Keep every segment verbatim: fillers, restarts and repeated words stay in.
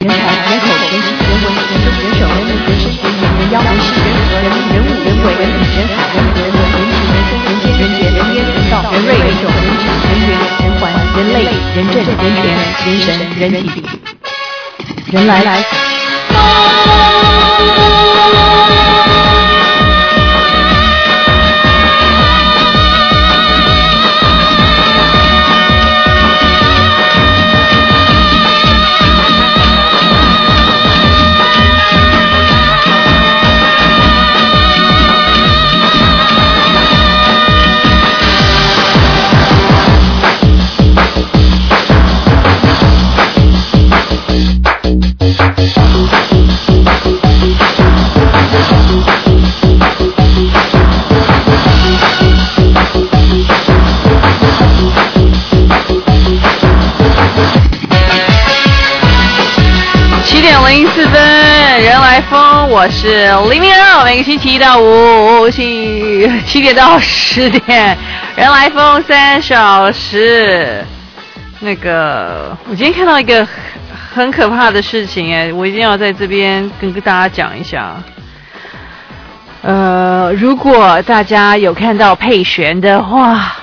人才、人口、人情、人文、人政、人手、人民、人事、人言、人妖、人事、人和、人物、人物、人为、人理、人海、人和、人文、人情、人生、人间、人杰、人烟、人道、人瑞、人种、人质、人缘、人环、人类、人政、人权、人神、人体，人来来。 零四分，人来疯，我是黎明二，每个星期一到五，七七点到十点，人来疯三小时。那个，我今天看到一个很可怕的事情，哎，我一定要在这边跟大家讲一下。呃，如果大家有看到佩璇的话，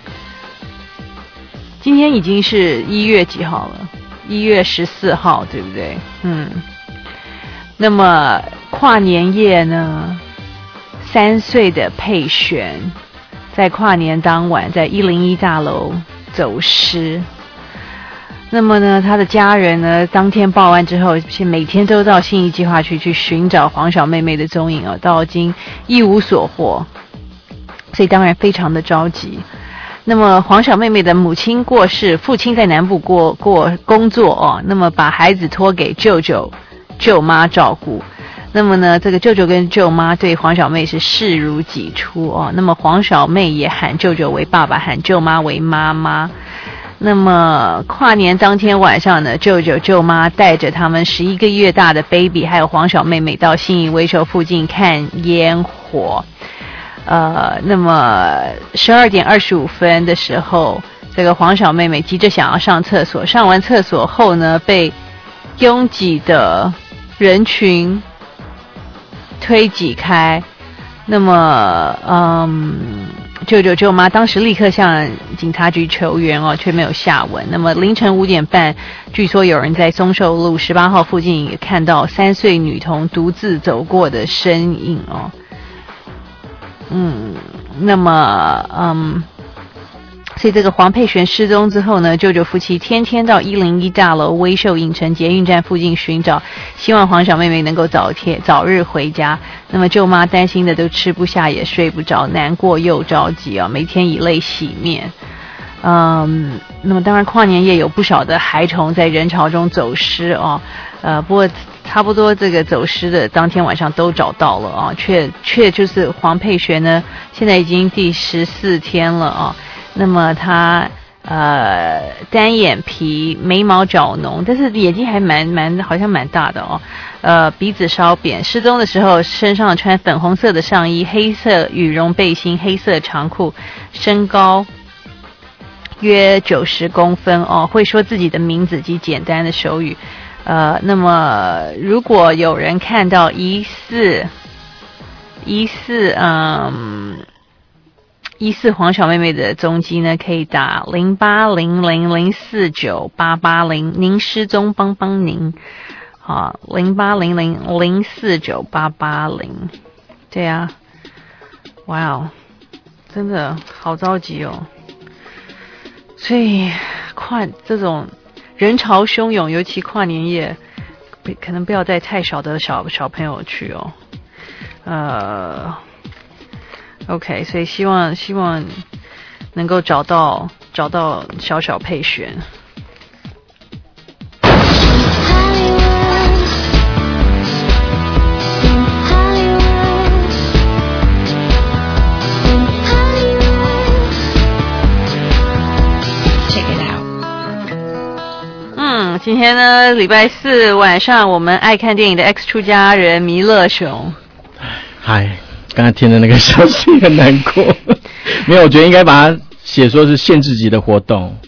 今天已经是一月几号了？一月十四号，对不对？嗯。那么跨年夜呢？三岁的佩璇在跨年当晚在一零一大楼走失。那么呢，他的家人呢，当天报案之后，每天都到信义计划区去寻找黄小妹妹的踪影哦，到今一无所获，所以当然非常的着急。那么黄小妹妹的母亲过世，父亲在南部过过工作哦，那么把孩子托给舅舅舅妈照顾。那么呢，这个舅舅跟舅妈对黄小妹是视如己出哦。那么黄小妹也喊舅舅为爸爸，喊舅妈为妈妈。那么跨年当天晚上呢，舅舅舅妈带着他们十一个月大的 baby 还有黄小妹妹到信义威秀附近看烟火。呃，那么十二点二十五分的时候，这个黄小妹妹急着想要上厕所，上完厕所后呢，被拥挤的人群推挤开。那么，嗯，舅舅舅妈当时立刻向警察局求援哦，却没有下文。那么凌晨五点半，据说有人在松寿路十八号附近也看到三岁女童独自走过的身影哦。嗯，那么，嗯，所以这个黄佩璇失踪之后呢，舅舅夫妻天天到一零一大楼威秀影城捷运站附近寻找，希望黄小妹妹能够早天早日回家。那么舅妈担心的都吃不下也睡不着，难过又着急啊，每天以泪洗面。嗯，那么当然跨年夜有不少的孩童在人潮中走失哦，呃，不过差不多这个走失的当天晚上都找到了啊，却却就是黄佩璇呢，现在已经第十四天了啊。那么他呃单眼皮，眉毛角浓，但是眼睛还蛮蛮好像蛮大的哦。呃，鼻子稍扁。失踪的时候身上穿粉红色的上衣，黑色羽绒背心，黑色长裤，身高约九十公分哦，会说自己的名字及简单的手语。呃，那么如果有人看到疑似疑似嗯疑似黄小妹妹的踪迹呢，可以打零八零零零四九八八零，您失踪帮帮您，好，零八零零零四九八八零，对啊，哇哦，真的好着急哦。所以跨这种人潮汹涌，尤其跨年夜，可能不要带太少的小小朋友去哦。呃 ，OK， 所以希望希望能够找到找到小小佩璇。嗯，今天呢，礼拜四晚上，我们爱看电影的 X 出家人弥勒熊。 嗨，刚才听的那个消息很难过。没有，我觉得应该把它写说是限制级的活动，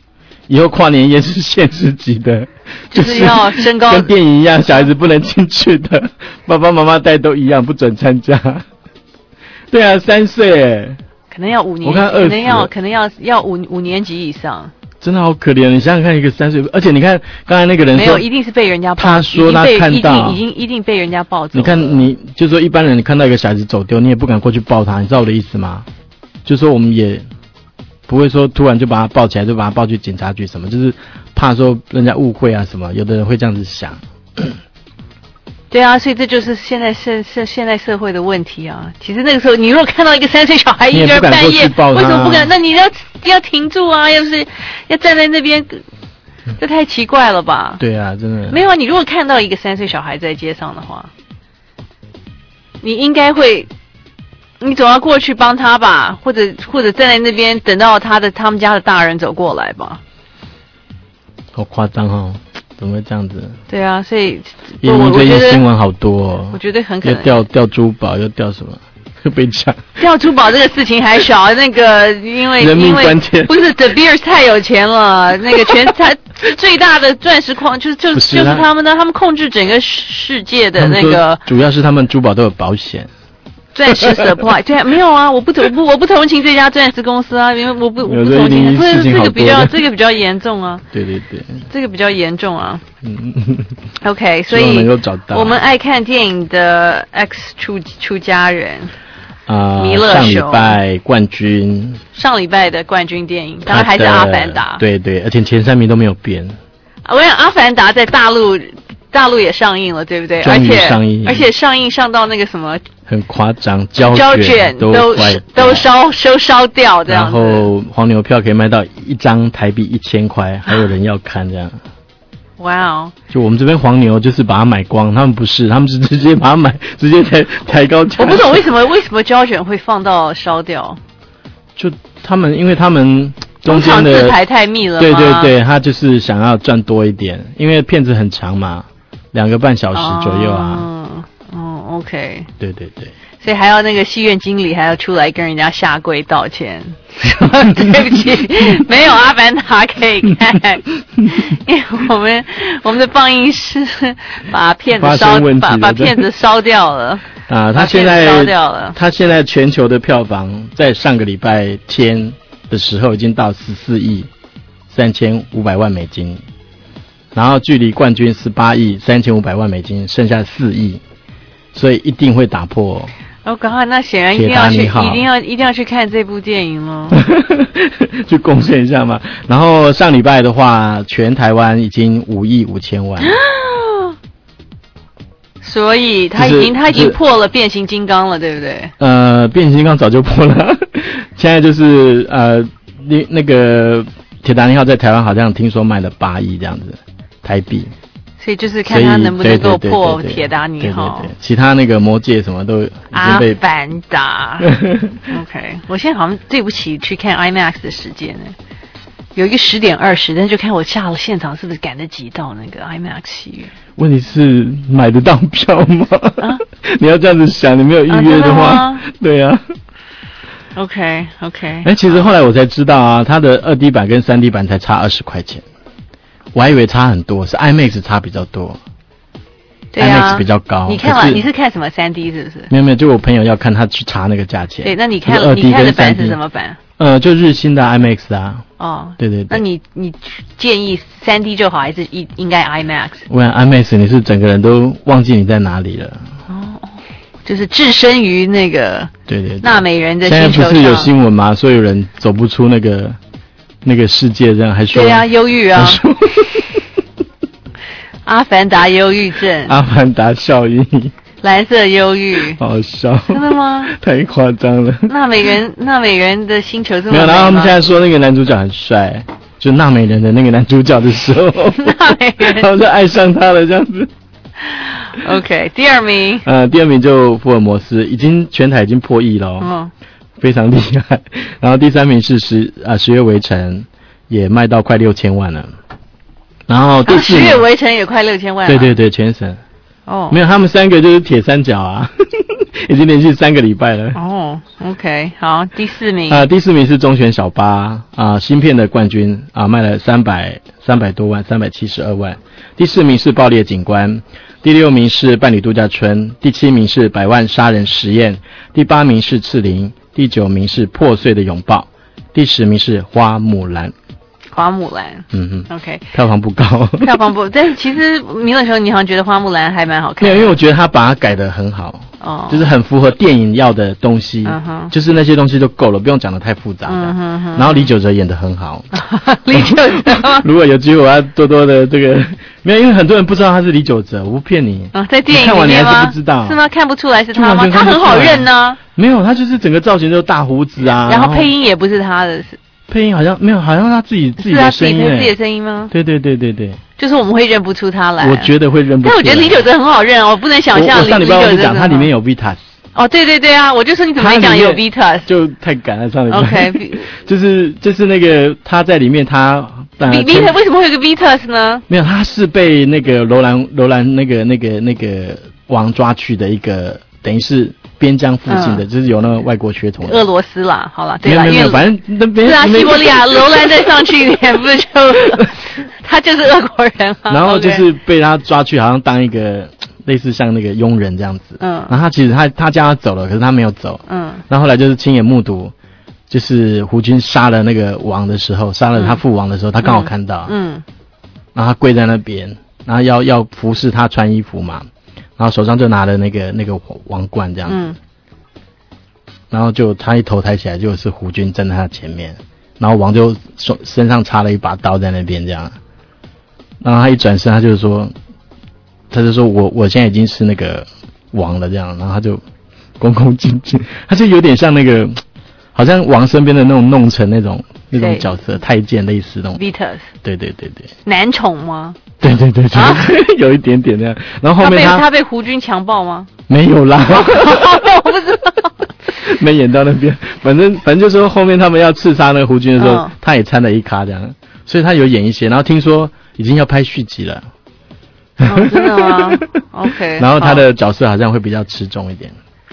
以后跨年夜是限制级的， 就是要身高跟电影一样，小孩子不能进去的，爸爸妈妈带都一样，不准参加。对啊，三岁哎， 可能要五年级， 我看可能要可能要要五五年级以上。 真的好可怜，你想想看，一个三岁，而且你看刚才那个人说没有，一定是被人家抱， 他说他看到， 已经已经一定被人家抱走。 你看，你就说一般人，你看到一个小孩子走丢，你也不敢过去抱他，你知道我的意思吗？就说我们也不会说突然就把他抱起来，就把他抱去警察局什么，就是怕说人家误会啊什么，有的人会这样子想。 对啊，所以这就是现在社社现在社会的问题啊。其实那个时候，你如果看到一个三岁小孩一个人半夜，为什么不敢？那你要要停住啊！要是要站在那边，这太奇怪了吧？ 对啊，真的。 没有啊，你如果看到一个三岁小孩在街上的话，你应该会，你总要过去帮他吧，或者或者站在那边等到他的他们家的大人走过来吧。 好夸张哦！怎么会这样子？ 对啊，所以因为最近新闻好多哦， 我觉得很可能又掉掉珠宝，又掉什么，又被抢。 掉珠宝这个事情还少，那个因为人命关键不是 De Beers 太有钱了，那个全他最大的钻石矿就是就就是他们的，他们控制整个世界的那个。 主要是他们珠宝都有保险。 钻石 supply 对啊，没有啊，我不我不我不同情这家钻石公司啊，因为我不我不同情，这这个比较这个比较严重啊。 对对对， 这个比较严重啊。 嗯 ，OK， 所以能够找到我们爱看电影的 X 出出家人啊， 弥勒熊上礼拜冠军， 上礼拜的冠军电影当然还是阿凡达， 对对，而且前三名都没有变。 我想阿凡达在大陆。大陆也上映了，对不对？ 终于上映， 而且而且上映上到那个什么， 很夸张，胶卷都都烧都烧掉这样子。 然后黄牛票可以卖到一张台币一千块，还有人要看这样。 哇哦！ 就我们这边黄牛就是把它买光，他们不是，他们是直接把它买，直接抬抬高价。 我不懂为什么为什么胶卷会放到烧掉？ 就他们，因为他们。中间的字排太密了吗？ 对对对，他就是想要赚多一点，因为片子很长嘛，两个半小时左右啊。 嗯，哦 ，OK。 对对对。 所以还要那个戏院经理还要出来跟人家下跪道歉。对不起，没有阿凡达可以看，因为我们我们的放映师把片子烧，把把片子烧掉了。 啊，他现在烧掉了。他现在全球的票房在上个礼拜天的时候已经到十四亿三千五百万美金，然后距离冠军十八亿三千五百万美金，剩下四亿，所以一定会打破。 哦，刚好那显然一定要去，一定要一定要去看这部电影了， 去贡献一下嘛。然后上礼拜的话，全台湾已经五亿五千万，所以他已经、就是、他已经破了变形金刚了，对不对？ 呃，变形金刚早就破了，现在就是呃，那那个铁达尼号在台湾好像听说卖了八亿这样子台币。 所以就是看他能不能够破铁达尼号， 对对对对，其他那个魔戒什么都已经被。 阿凡达，OK， 我现在好像对不起去看 IMAX 的时间呢，有一个十点二十，但就看我下了现场是不是赶得及到那个 IMAX 戏院。 问题是买得到票吗？啊、你要这样子想，你没有预约的话，啊对啊。 OK OK， 哎、欸，其实后来我才知道啊，它的二 D 版跟三 D 版才差二十块钱。我还以为差很多，是 IMAX 差比较多， 对啊 ，IMAX 比较高。 你看完你是看什么 三 D 是不是？ 没有没有，就我朋友要看，他去查那个价钱。 对，那你看了你看的版是什么版？ 呃，就日新的 IMAX 啊。 哦， 对对对。 那你你建议三 D 就好，还是应应该 IMAX？ 我想 IMAX 你是整个人都忘记你在哪里了。 哦，就是置身于那个对对纳美人的星球上。 现在不是有新闻吗？所有人走不出那个那个世界，这样还说对啊，忧郁啊。阿凡达忧郁症， 阿凡达效应， 蓝色忧郁， 好笑， 真的吗？ 太夸张了。 纳美人，纳美人的星球这么没有，然后他们现在说那个男主角很帅，就纳美人的那个男主角的时候， 纳美人， 然后就爱上他了，这样子。 OK， 第二名， 呃，第二名就福尔摩斯，已经全台已经破亿了，哦，非常厉害。然后第三名是十啊十月围城，也卖到快六千万了。然后第四名， 十月围城也快六千万了。 对对对，全省。 哦， 没有，他们三个就是铁三角啊，已经连续三个礼拜了。 哦 ，OK， 好，第四名啊、呃，第四名是中选小八啊、呃，芯片的冠军啊、呃，卖了三百三百多万，三百七十二万。第四名是爆裂警官，第六名是伴侣度假村，第七名是百万杀人实验，第八名是刺陵，第九名是破碎的拥抱，第十名是花木兰。 花木兰， 嗯哼 ，OK， 票房不高， 票房不，但是其实迷的时候，你好像觉得花木兰还蛮好看的。 没有，因为我觉得他把它改得很好，哦，就是很符合电影要的东西，嗯哼，就是那些东西就够了，不用讲得太复杂的。嗯哼哼，然后李玖哲演得很好， 李玖哲， 如果有机会，我要多多的这个，没有，因为很多人不知道他是李玖哲，我不骗你。 啊，在电影里面看完你还是不知道， 是吗？看不出来是他吗？他很好认呢。 没有，他就是整个造型都是大胡子啊， 然后配音也不是他的。 配音好像没有，好像他自己自己的声音， 是他自己的声音吗？ 对对对对对， 就是我们会认不出他来。 我觉得会认不出来。 但我觉得李玖哲很好认，我不能想象。 我上礼拜我就讲，他里面有 Vitas。 哦，对对对啊，我就说你怎么没讲有 Vitas？ 就太赶了，上礼拜。 OK， 就是就是那个他在里面他。 Vitas 为什么会有个 Vitas 呢？ 没有，他是被那个楼兰楼兰那个那个那个王抓去的一个，等于是。边疆附近的，嗯、就是有那个外国血统的， 俄罗斯啦，好了，对啦， 没有没有，反正那边是啊，西伯利亚楼兰再上去一点，不是就他就是俄国人啊。 然后就是被他抓去，好像当一个类似像那个佣人这样子。嗯。然后他其实他他叫他走了，可是他没有走。嗯。然后后来就是亲眼目睹，就是胡军杀了那个王的时候，杀了他父王的时候，嗯、他刚好看到。嗯。然后他跪在那边，然后要要服侍他穿衣服嘛。然后手上就拿了那个那个王冠这样子，嗯、然后就他一头抬起来，就是胡军站在他前面，然后王就手身上插了一把刀在那边这样，然后他一转身，他就说，他就说我我现在已经是那个王了这样，然后他就恭恭敬敬，他就有点像那个，好像王身边的那种弄臣那种那种角色，太监类似那种 Vitas， 对对对对， 男宠吗？ 对对对对，啊、有一点点那样。然后后面他他被, 他被胡军强暴吗？ 没有啦， 我不知道， 没演到那边。反正反正就是说后面他们要刺杀那个胡军的时候，嗯、他也掺了一咖这样，所以他有演一些。然后听说已经要拍续集了。 哦，真的吗 ？OK。 然后他的角色好像会比较吃重一点。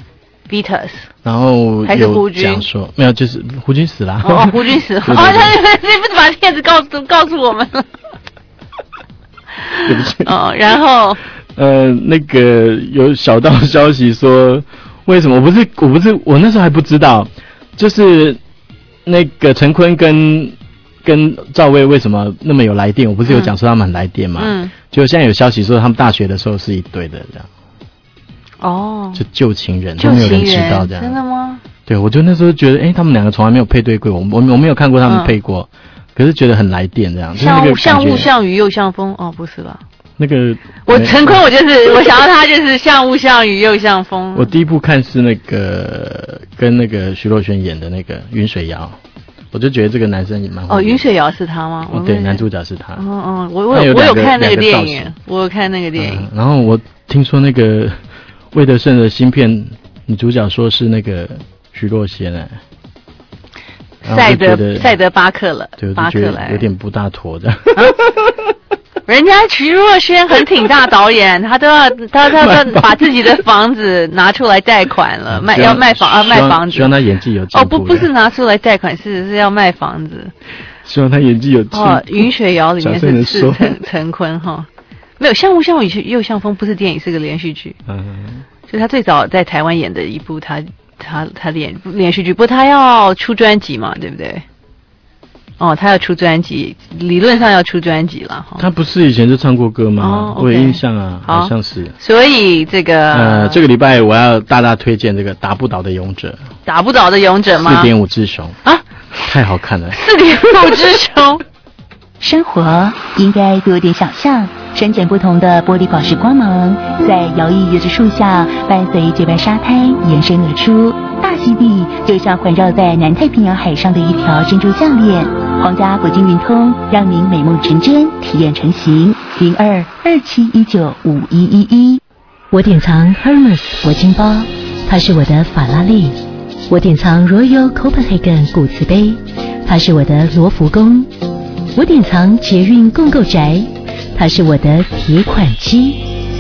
Vitas， 然后还是胡军讲说没有，就是胡军死了。 哦，胡军死了。哦，他你不是把骗子告诉告诉我们了？ 对不起。 哦，然后呃，那个有小道消息说，为什么我不是我不是我那时候还不知道，就是那个陈坤跟跟赵薇为什么那么有来电？我不是有讲说他们很来电嘛？嗯。就现在有消息说他们大学的时候是一对的这样。 哦。 就旧情人，都没有人知道这样。 真的吗？ 对，我就那时候觉得，哎，他们两个从来没有配对过，我我我没有看过他们配过。嗯，可是觉得很来电这样， 像雾像雾像雨又像风哦，不是吧？ 那个我陈坤，我就是我想到他就是像雾像雨又像风。 我第一部看是那个跟那个徐若瑄演的那个云水谣，我就觉得这个男生也蛮好。 哦，云水谣是他吗？ 哦，对，男主角是他。 哦哦，我我有我有看那个电影，我有看那个电影。 嗯，然后我听说那个魏德胜的新片女主角说是那个徐若瑄哎。 赛德赛德巴克了， 对，巴克莱有点不大妥的。啊， 人家徐若瑄很挺大导演，他都要他他他把自己的房子拿出来贷款了，卖要卖房啊卖房子。 希望他演技有进步。 哦，不不是拿出来贷款，是是要卖房子。 希望他演技有进步。 哦，云水谣里面是是陈陈坤哈，没有像雾像雨又像风，不是电影，是个连续剧。嗯，就他最早在台湾演的一部他。他他连连续剧，不过他要出专辑嘛，对不对？哦，他要出专辑，理论上要出专辑了。 他不是以前就唱过歌吗？哦，我有印象啊，好像是。 所以这个呃，这个礼拜我要大大推荐这个打不倒的勇者。 打不倒的勇者吗？ 四点五只熊啊，太好看了。 四点五只熊。 生活应该多点想象，深浅不同的玻璃宝石光芒，在摇曳椰子树下，伴随洁白沙滩延伸而出。大溪地就像环绕在南太平洋海上的一条珍珠项链。皇家国际运通让您美梦成真，体验成型。零二二七一九五一一一。我典藏 Hermes 铂金包，它是我的法拉利。我典藏 Royal Copenhagen 古瓷杯，它是我的罗浮宫。我典藏捷运共购宅，它是我的铁款机。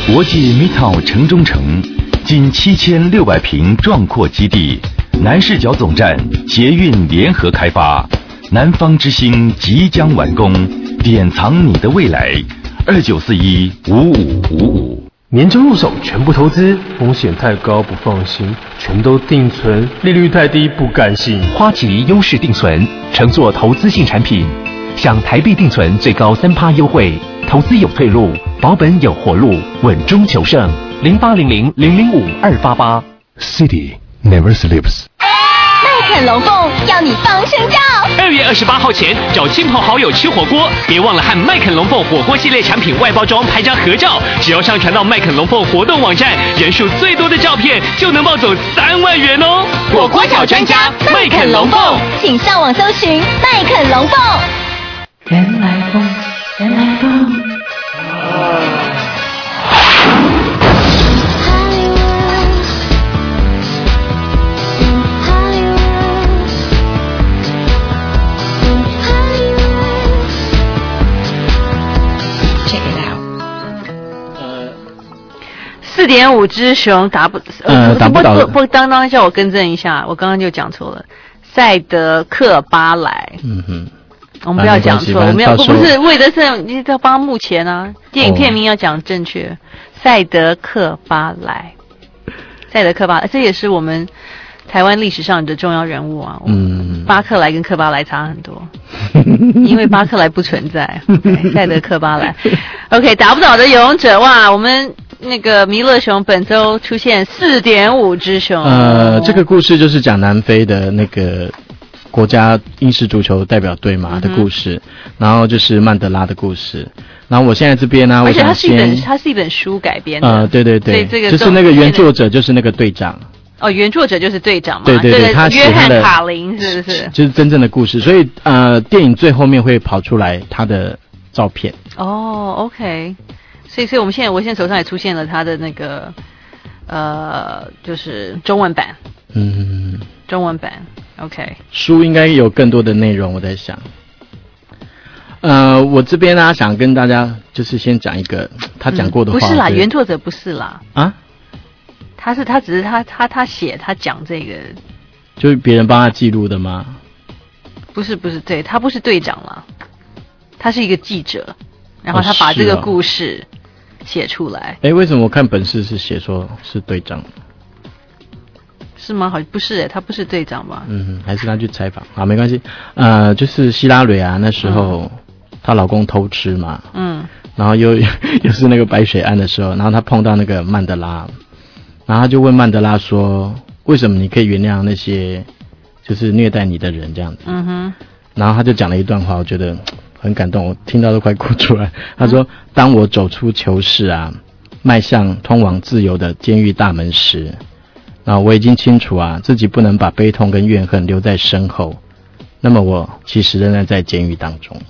国际 Midtown 城中城，近七千六百平壮阔基地，南势角总站捷运联合开发，南方之星即将完工，典藏你的未来。二九四一五五五五。 年终入手全部投资，风险太高不放心，全都定存，利率太低不甘心。 花旗优势定存，乘坐投资性产品，享台币定存最高三趴优惠，投资有退路，保本有活路，稳中求胜。零八零零零零五二八八。 City never sleeps。 麦肯龙凤要你放声叫！ 二月二十八号前找亲朋好友吃火锅，别忘了和麦肯龙凤火锅系列产品外包装拍张合照。只要上传到麦肯龙凤活动网站，人数最多的照片就能抱走三万元哦！ 火锅小专家麦肯龙凤，请上网搜寻麦肯龙凤。 原来风，原来风。 四点五只熊打不呃打不倒不不当当叫我更正一下，我刚刚就讲错了，赛德克巴莱。 嗯哼， 我们不要讲错，我们要不不是为的是你要帮目前啊，电影片名要讲正确。哦、赛德克巴莱，赛德克巴莱，这也是我们台湾历史上的重要人物啊。嗯，巴克莱跟克巴莱差很多，因为巴克莱不存在。okay, 赛德克巴莱 ，OK， 打不倒的勇者哇，我们。那个弥勒熊本周出现 四点五 只熊。 呃，这个故事就是讲南非的那个国家英式足球代表队嘛的故事，嗯、然后就是曼德拉的故事。然后我现在这边呢、啊， 而且它是一本它是一本书改编的。 呃，对对对， 这个就是那个原作者就是那个队长。 哦，原作者就是队长嘛。 对对对， 对他写他的约翰卡林是不是？ 就是真正的故事，所以呃，电影最后面会跑出来他的照片。 哦 ，OK。所以，所以我们现在，我现在手上也出现了他的那个，呃，就是中文版， 嗯， 中文版 ，OK。 书应该有更多的内容，我在想。呃，我这边呢，想跟大家就是先讲一个他讲过的话、 嗯。不是啦，原作者不是啦。 啊？ 他是他只是他他他写他讲这个， 就是别人帮他记录的吗？ 不是不是，对他不是队长啦，他是一个记者，然后他把这个故事。哦写出来。 哎，为什么我看本事是写说是队长？ 是吗？好像不是哎，他不是队长吧？ 嗯，还是他去采访啊？没关系。呃，就是希拉蕊啊，那时候她、嗯、老公偷吃嘛，嗯，然后又又是那个白水案的时候，然后她碰到那个曼德拉，然后他就问曼德拉说：“为什么你可以原谅那些就是虐待你的人这样子？”嗯哼，然后他就讲了一段话，我觉得。很感动，我听到都快哭出来。他说：“当我走出囚室啊，迈向通往自由的监狱大门时，啊，我已经清楚啊，自己不能把悲痛跟怨恨留在身后。那么我其实仍然在监狱当中。”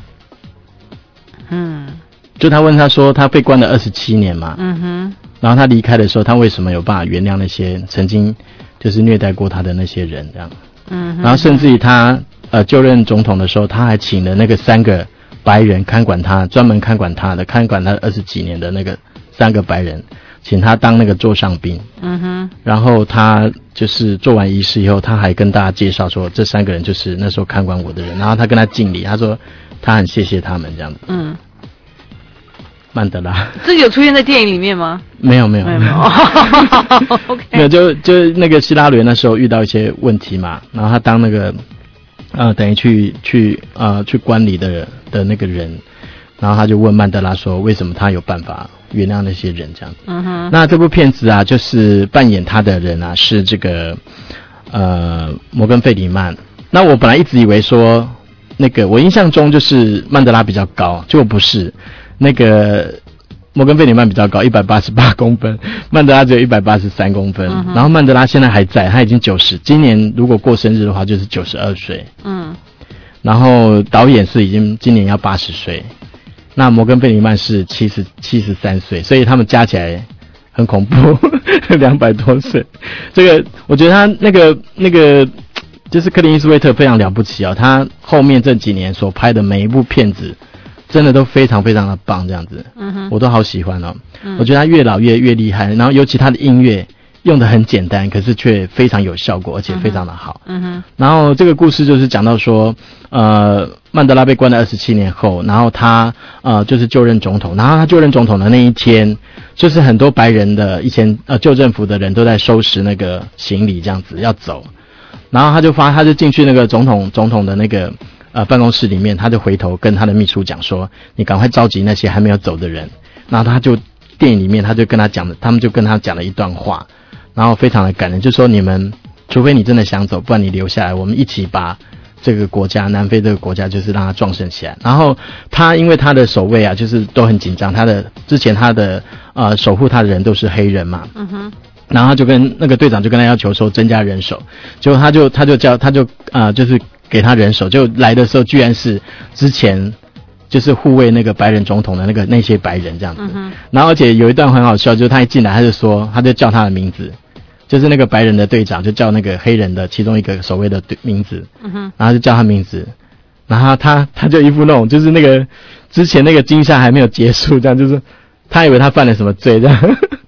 嗯，就他问他说，他被关了二十七年嘛，嗯哼，然后他离开的时候，他为什么有办法原谅那些曾经就是虐待过他的那些人这样？嗯，然后甚至于他。呃，就任总统的时候，他还请了那个三个白人看管他，专门看管他的，看管他二十几年的那个三个白人，请他当那个座上宾。嗯哼。然后他就是做完仪式以后，他还跟大家介绍说，这三个人就是那时候看管我的人。然后他跟他敬礼，他说他很谢谢他们这样子。嗯。曼德拉。 这个有出现在电影里面吗？ 没有没有没有。没有 OK。 没有，就就那个希拉蕊那时候遇到一些问题嘛，然后他当那个。呃，等于去去呃去观礼的的那个人，然后他就问曼德拉说，为什么他有办法原谅那些人这样子？嗯哼。那这部片子啊，就是扮演他的人啊是这个呃摩根费里曼。那我本来一直以为说那个我印象中就是曼德拉比较高，结果不是，那个摩根费里曼比较高，一百八十八公分，曼德拉只有一百八十三公分、嗯。然后曼德拉现在还在，他已经九十，今年如果过生日的话就是九十二岁。嗯。然后导演是已经今年要八十岁，那摩根费里曼是七十七十三岁，所以他们加起来很恐怖，两百多岁。这个我觉得他那个那个就是克林伊斯威特非常了不起啊、哦，他后面这几年所拍的每一部片子。 真的都非常非常的棒，这样子，嗯哼，我都好喜欢哦。嗯、我觉得他越老越越厉害，然后尤其他的音乐用的很简单，可是却非常有效果，而且非常的好。嗯哼。然后这个故事就是讲到说，呃，曼德拉被关了二十七年后，然后他呃就是就任总统，然后他就任总统的那一天，就是很多白人的以前呃旧政府的人都在收拾那个行李，这样子要走，然后他就发他就进去那个总统总统的那个。呃，办公室里面，他就回头跟他的秘书讲说：“你赶快召集那些还没有走的人。”然后他就电影里面他就跟他讲了，他们就跟他讲了一段话，然后非常的感人，就说你们除非你真的想走，不然你留下来，我们一起把这个国家南非这个国家就是让它壮盛起来。然后他因为他的守卫啊，就是都很紧张，他的之前他的呃守护他的人都是黑人嘛，嗯哼。然后他就跟那个队长就跟他要求说增加人手，结果他就他就叫他就呃就是。给他人手，就来的时候居然是之前就是护卫那个白人总统的那个那些白人这样子。嗯、然后而且有一段很好笑，就是他一进来他就说，他就叫他的名字，就是那个白人的队长就叫那个黑人的其中一个守卫的名字，嗯、然后就叫他名字，然后他他就一副那种就是那个之前那个惊吓还没有结束，这样就是他以为他犯了什么罪这样。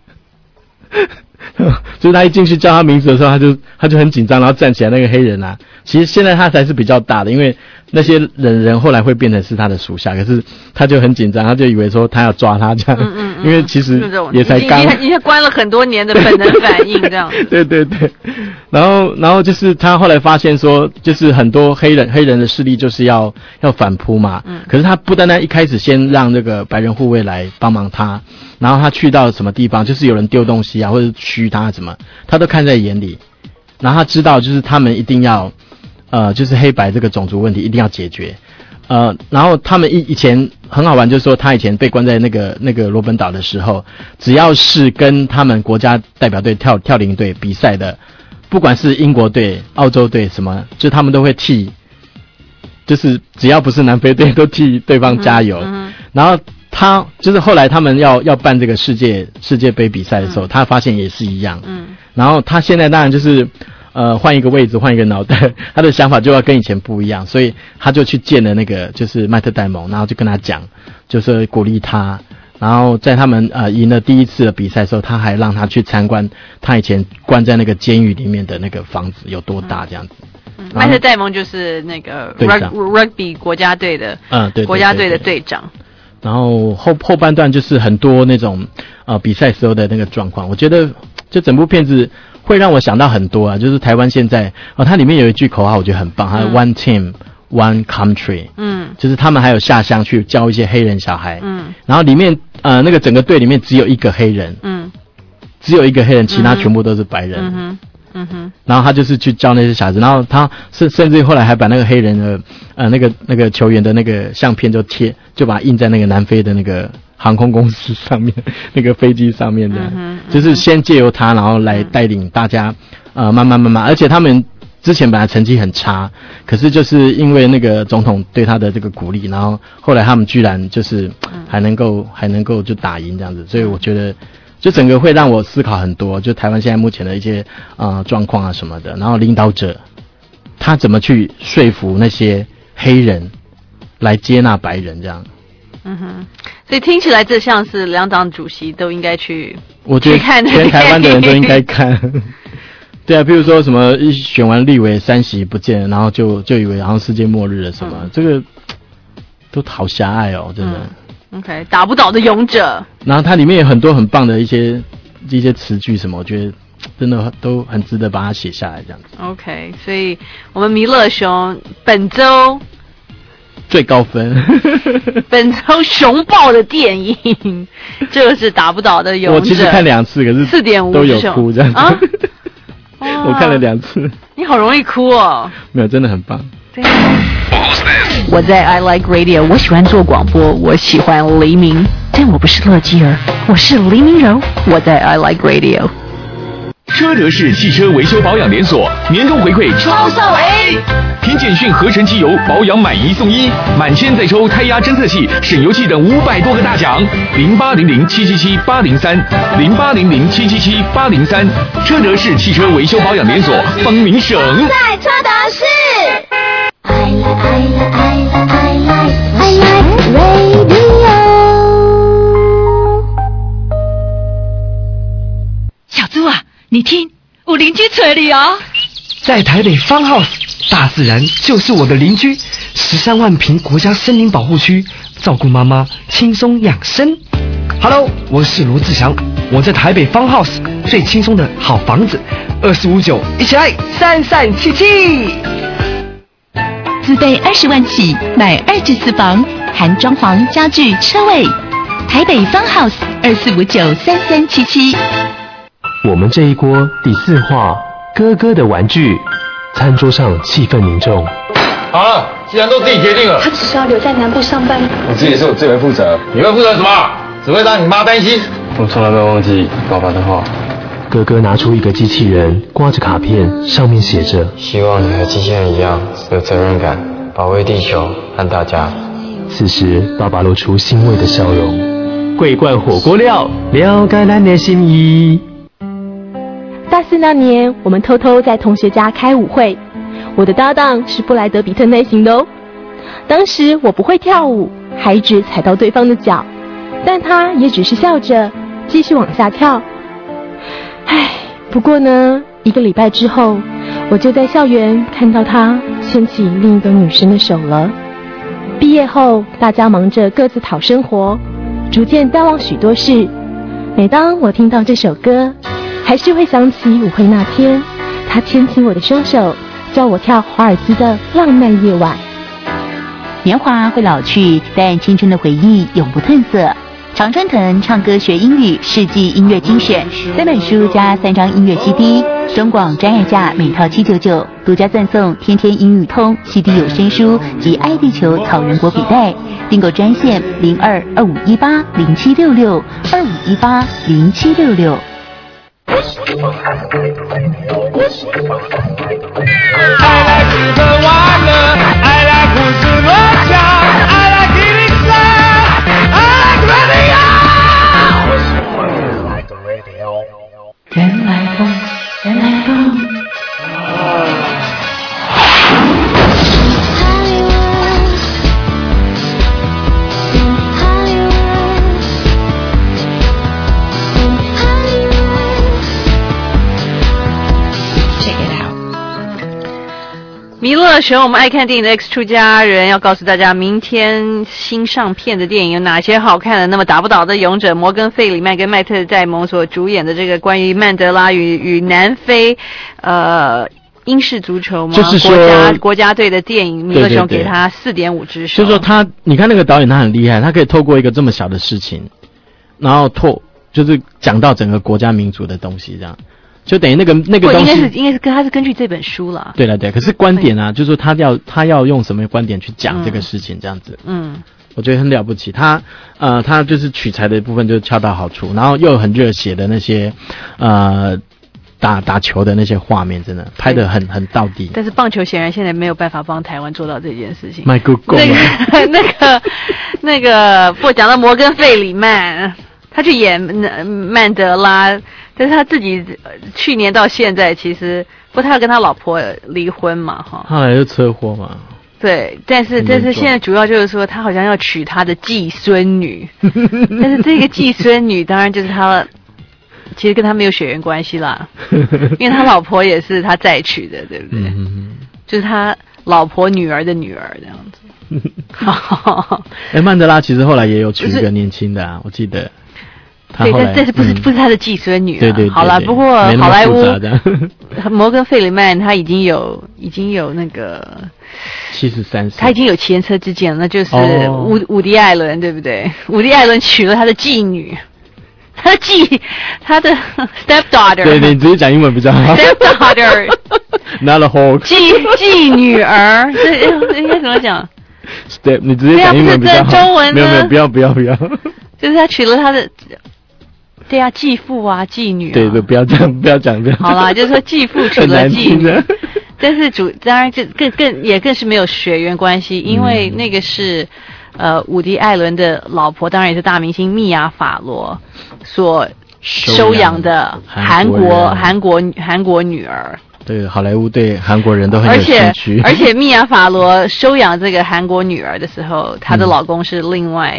就是他一进去叫他名字的时候，他就他就很紧张，然后站起来。那个黑人啊，其实现在他才是比较大的，因为那些人人后来会变成是他的属下，可是他就很紧张，他就以为说他要抓他这样，嗯嗯嗯，因为其实也才刚， 已经关了很多年的本能反应这样。 对对对，然后然后就是他后来发现说，就是很多黑人黑人的势力就是要要反扑嘛，嗯，可是他不单单一开始先让这个白人护卫来帮忙他，然后他去到什么地方，就是有人丢东西啊，或者嘘他什么，他都看在眼里，然后他知道就是他们一定要。呃，就是黑白这个种族问题一定要解决，呃，然后他们以以前很好玩，就是说他以前被关在那个那个罗本岛的时候，只要是跟他们国家代表队跳跳龄队比赛的，不管是英国队、澳洲队什么，就他们都会替，就是只要不是南非队都替对方加油。嗯嗯、然后他就是后来他们要要办这个世界世界杯比赛的时候，嗯、他发现也是一样。嗯，然后他现在当然就是。呃，换一个位置，换一个脑袋，他的想法就要跟以前不一样，所以他就去见了那个就是麦特戴蒙，然后就跟他讲，就是鼓励他，然后在他们呃赢了第一次的比赛的时候，他还让他去参观他以前关在那个监狱里面的那个房子有多大这样子。 嗯、麦特戴蒙就是那个 rugby 国家队的，嗯，对，国家队的队长。 然后后后半段就是很多那种呃比赛时候的那个状况，我觉得就整部片子。会让我想到很多啊，就是台湾现在哦，它里面有一句口号，我觉得很棒，它、嗯、One Team One Country， 嗯，就是他们还有下乡去教一些黑人小孩，嗯，然后里面呃那个整个队里面只有一个黑人，嗯，只有一个黑人，其他全部都是白人，嗯哼，嗯哼，然后他就是去教那些小孩子，然后他甚甚至后来还把那个黑人的呃那个那个球员的那个相片就贴，就把它印在那个南非的那个。航空公司上面那个飞机上面的，嗯、就是先借由他，然后来带领大家，呃，慢慢慢慢，而且他们之前本来成绩很差，可是就是因为那个总统对他的这个鼓励，然后后来他们居然就是还能够还能够就打赢这样子，所以我觉得就整个会让我思考很多，就台湾现在目前的一些呃状况啊什么的，然后领导者他怎么去说服那些黑人来接纳白人这样。 嗯哼，所以听起来这像是两党主席都应该去， 我觉得全台湾的人都应该看。对啊，譬如说什么一选完立委三席不见，然后就就以为好像世界末日了什么，嗯、这个都好狭隘哦，真的。 嗯、OK， 打不倒的勇者。 然后它里面有很多很棒的一些一些词句什么，我觉得真的都很值得把它写下来这样子。 OK， 所以我们弥勒熊本周。 最高分， 本周熊爆的电影，这个是打不倒的勇者。 我其实看两次，可是四点五都有哭这样子。啊、我看了两次。 你好容易哭哦。 没有，真的很棒。 我在 I Like Radio， 我喜欢做广播，我喜欢黎明，但我不是乐基儿，我是黎明柔。我在 I Like Radio。 车德士汽车维修保养连锁年终回馈超送 A， 凭简讯合成机油保养买一送一，满千再抽胎压侦测器、省油器等五百多个大奖。零八零零七七七八零三，零八零零七七七八零三。车德士汽车维修保养连锁，帮您省。 在车德士。I like I like I like I like I like radio。 你听，有邻居催你哦。 在台北 Fun House， 大自然就是我的邻居。十三万坪国家森林保护区，照顾妈妈，轻松养生。Hello， 我是罗志祥，我在台北 Fun House 最轻松的好房子，二四五九，一起来散散气气。 自备二十万起，买二至四房，含装潢、家具、车位。台北 Fun House 二四五九三三七七。 我们这一锅第四话，哥哥的玩具。餐桌上气氛凝重。 好了，既然都自己决定了， 他只是要留在南部上班。 我自己是我最为负责，你会负责什么？只会让你妈担心。 我从来没有忘记爸爸的话。 哥哥拿出一个机器人，挂着卡片，上面写着： 希望你和机器人一样有责任感，保卫地球和大家。 此时，爸爸露出欣慰的笑容。桂冠火锅料，了解咱的心意。 大四那年，我们偷偷在同学家开舞会，我的搭档是布莱德比特类型的哦。当时我不会跳舞，还一直踩到对方的脚，但他也只是笑着继续往下跳。唉，不过呢，一个礼拜之后，我就在校园看到他牵起另一个女生的手了。毕业后，大家忙着各自讨生活，逐渐淡忘许多事。每当我听到这首歌，还是会想起舞会那天，他牵起我的双手，叫我跳华尔兹的浪漫夜晚。 年华会老去，但青春的回忆永不褪色。常春藤唱歌学英语世纪音乐精选，三本书加三张音乐 C D， 中广专案价每套七九九，独家赠送天天英语通 C D 有声书及爱地球草原国笔袋。订购专线零二二五一八零七六六二五一八零七六六。 爱来吃喝玩乐，爱来故事乐强，爱来给你生，爱来 radio。原来风，原来风。 弥勒神，我们爱看电影的 X 出家人要告诉大家，明天新上片的电影有哪些好看的。那么打不倒的勇者摩根·费里曼跟麦特戴蒙所主演的这个关于曼德拉与与南非呃英式足球嘛， 就是说国家国家队的电影，弥勒熊给他四点五只手。 就是说他，你看那个导演他很厉害，他可以透过一个这么小的事情，然后透就是讲到整个国家民族的东西，这样。就等于那个那个东西， 应该是应该是跟他是根据这本书了。 对了对，可是观点啊，就是说他要他要用什么观点去讲这个事情，这样子。嗯，我觉得很了不起。他呃，他就是取材的部分就恰到好处，然后又很热血的那些呃打打球的那些画面，真的拍得很很到底。 但是棒球显然现在没有办法帮台湾做到这件事情。 My God， 那个那个那个，不过讲到摩根·费里曼，他去演曼德拉。但是他自己去年到现在，其实不过他要跟他老婆离婚嘛，哈。 后来就车祸嘛。 对，但是但是现在主要就是说，他好像要娶他的继孙女，但是这个继孙女当然就是他，其实跟他没有血缘关系啦，因为他老婆也是他再娶的，对不对？嗯、就是他老婆女儿的女儿这样子。 哎，曼德拉其实后来也有娶一个年轻的啊，我记得。 对，但但是不是、嗯、不是他的继孙女、啊？ 对对对对。 好了，不过好莱坞摩根·费里曼他已经有已经有那个七十三岁， 他已经有前车之鉴了，那就是伍、哦、伍迪·艾伦，对不对？伍迪·艾伦娶了他的继女，他的继他的 stepdaughter。 对对，你直接讲英文比较好。 stepdaughter。Not a hawk。 继继女儿，这应该怎么讲 ？step， 你直接讲英文比较好。 中文呢？ 没有没有，不要不要不要。 就是他娶了他的。对啊，继父啊，继女啊。 对对，不要这样，不要讲这样。 好啦，就是说继父娶了继女，但是主当然这更更也更是没有血缘关系，因为那个是、嗯、呃伍迪·艾伦的老婆，当然也是大明星密娅·法罗所收养的韩国韩国韩国女儿。 对，好莱坞对韩国人都很有兴趣。 而且而且密娅·法罗收养这个韩国女儿的时候，她的老公是另外。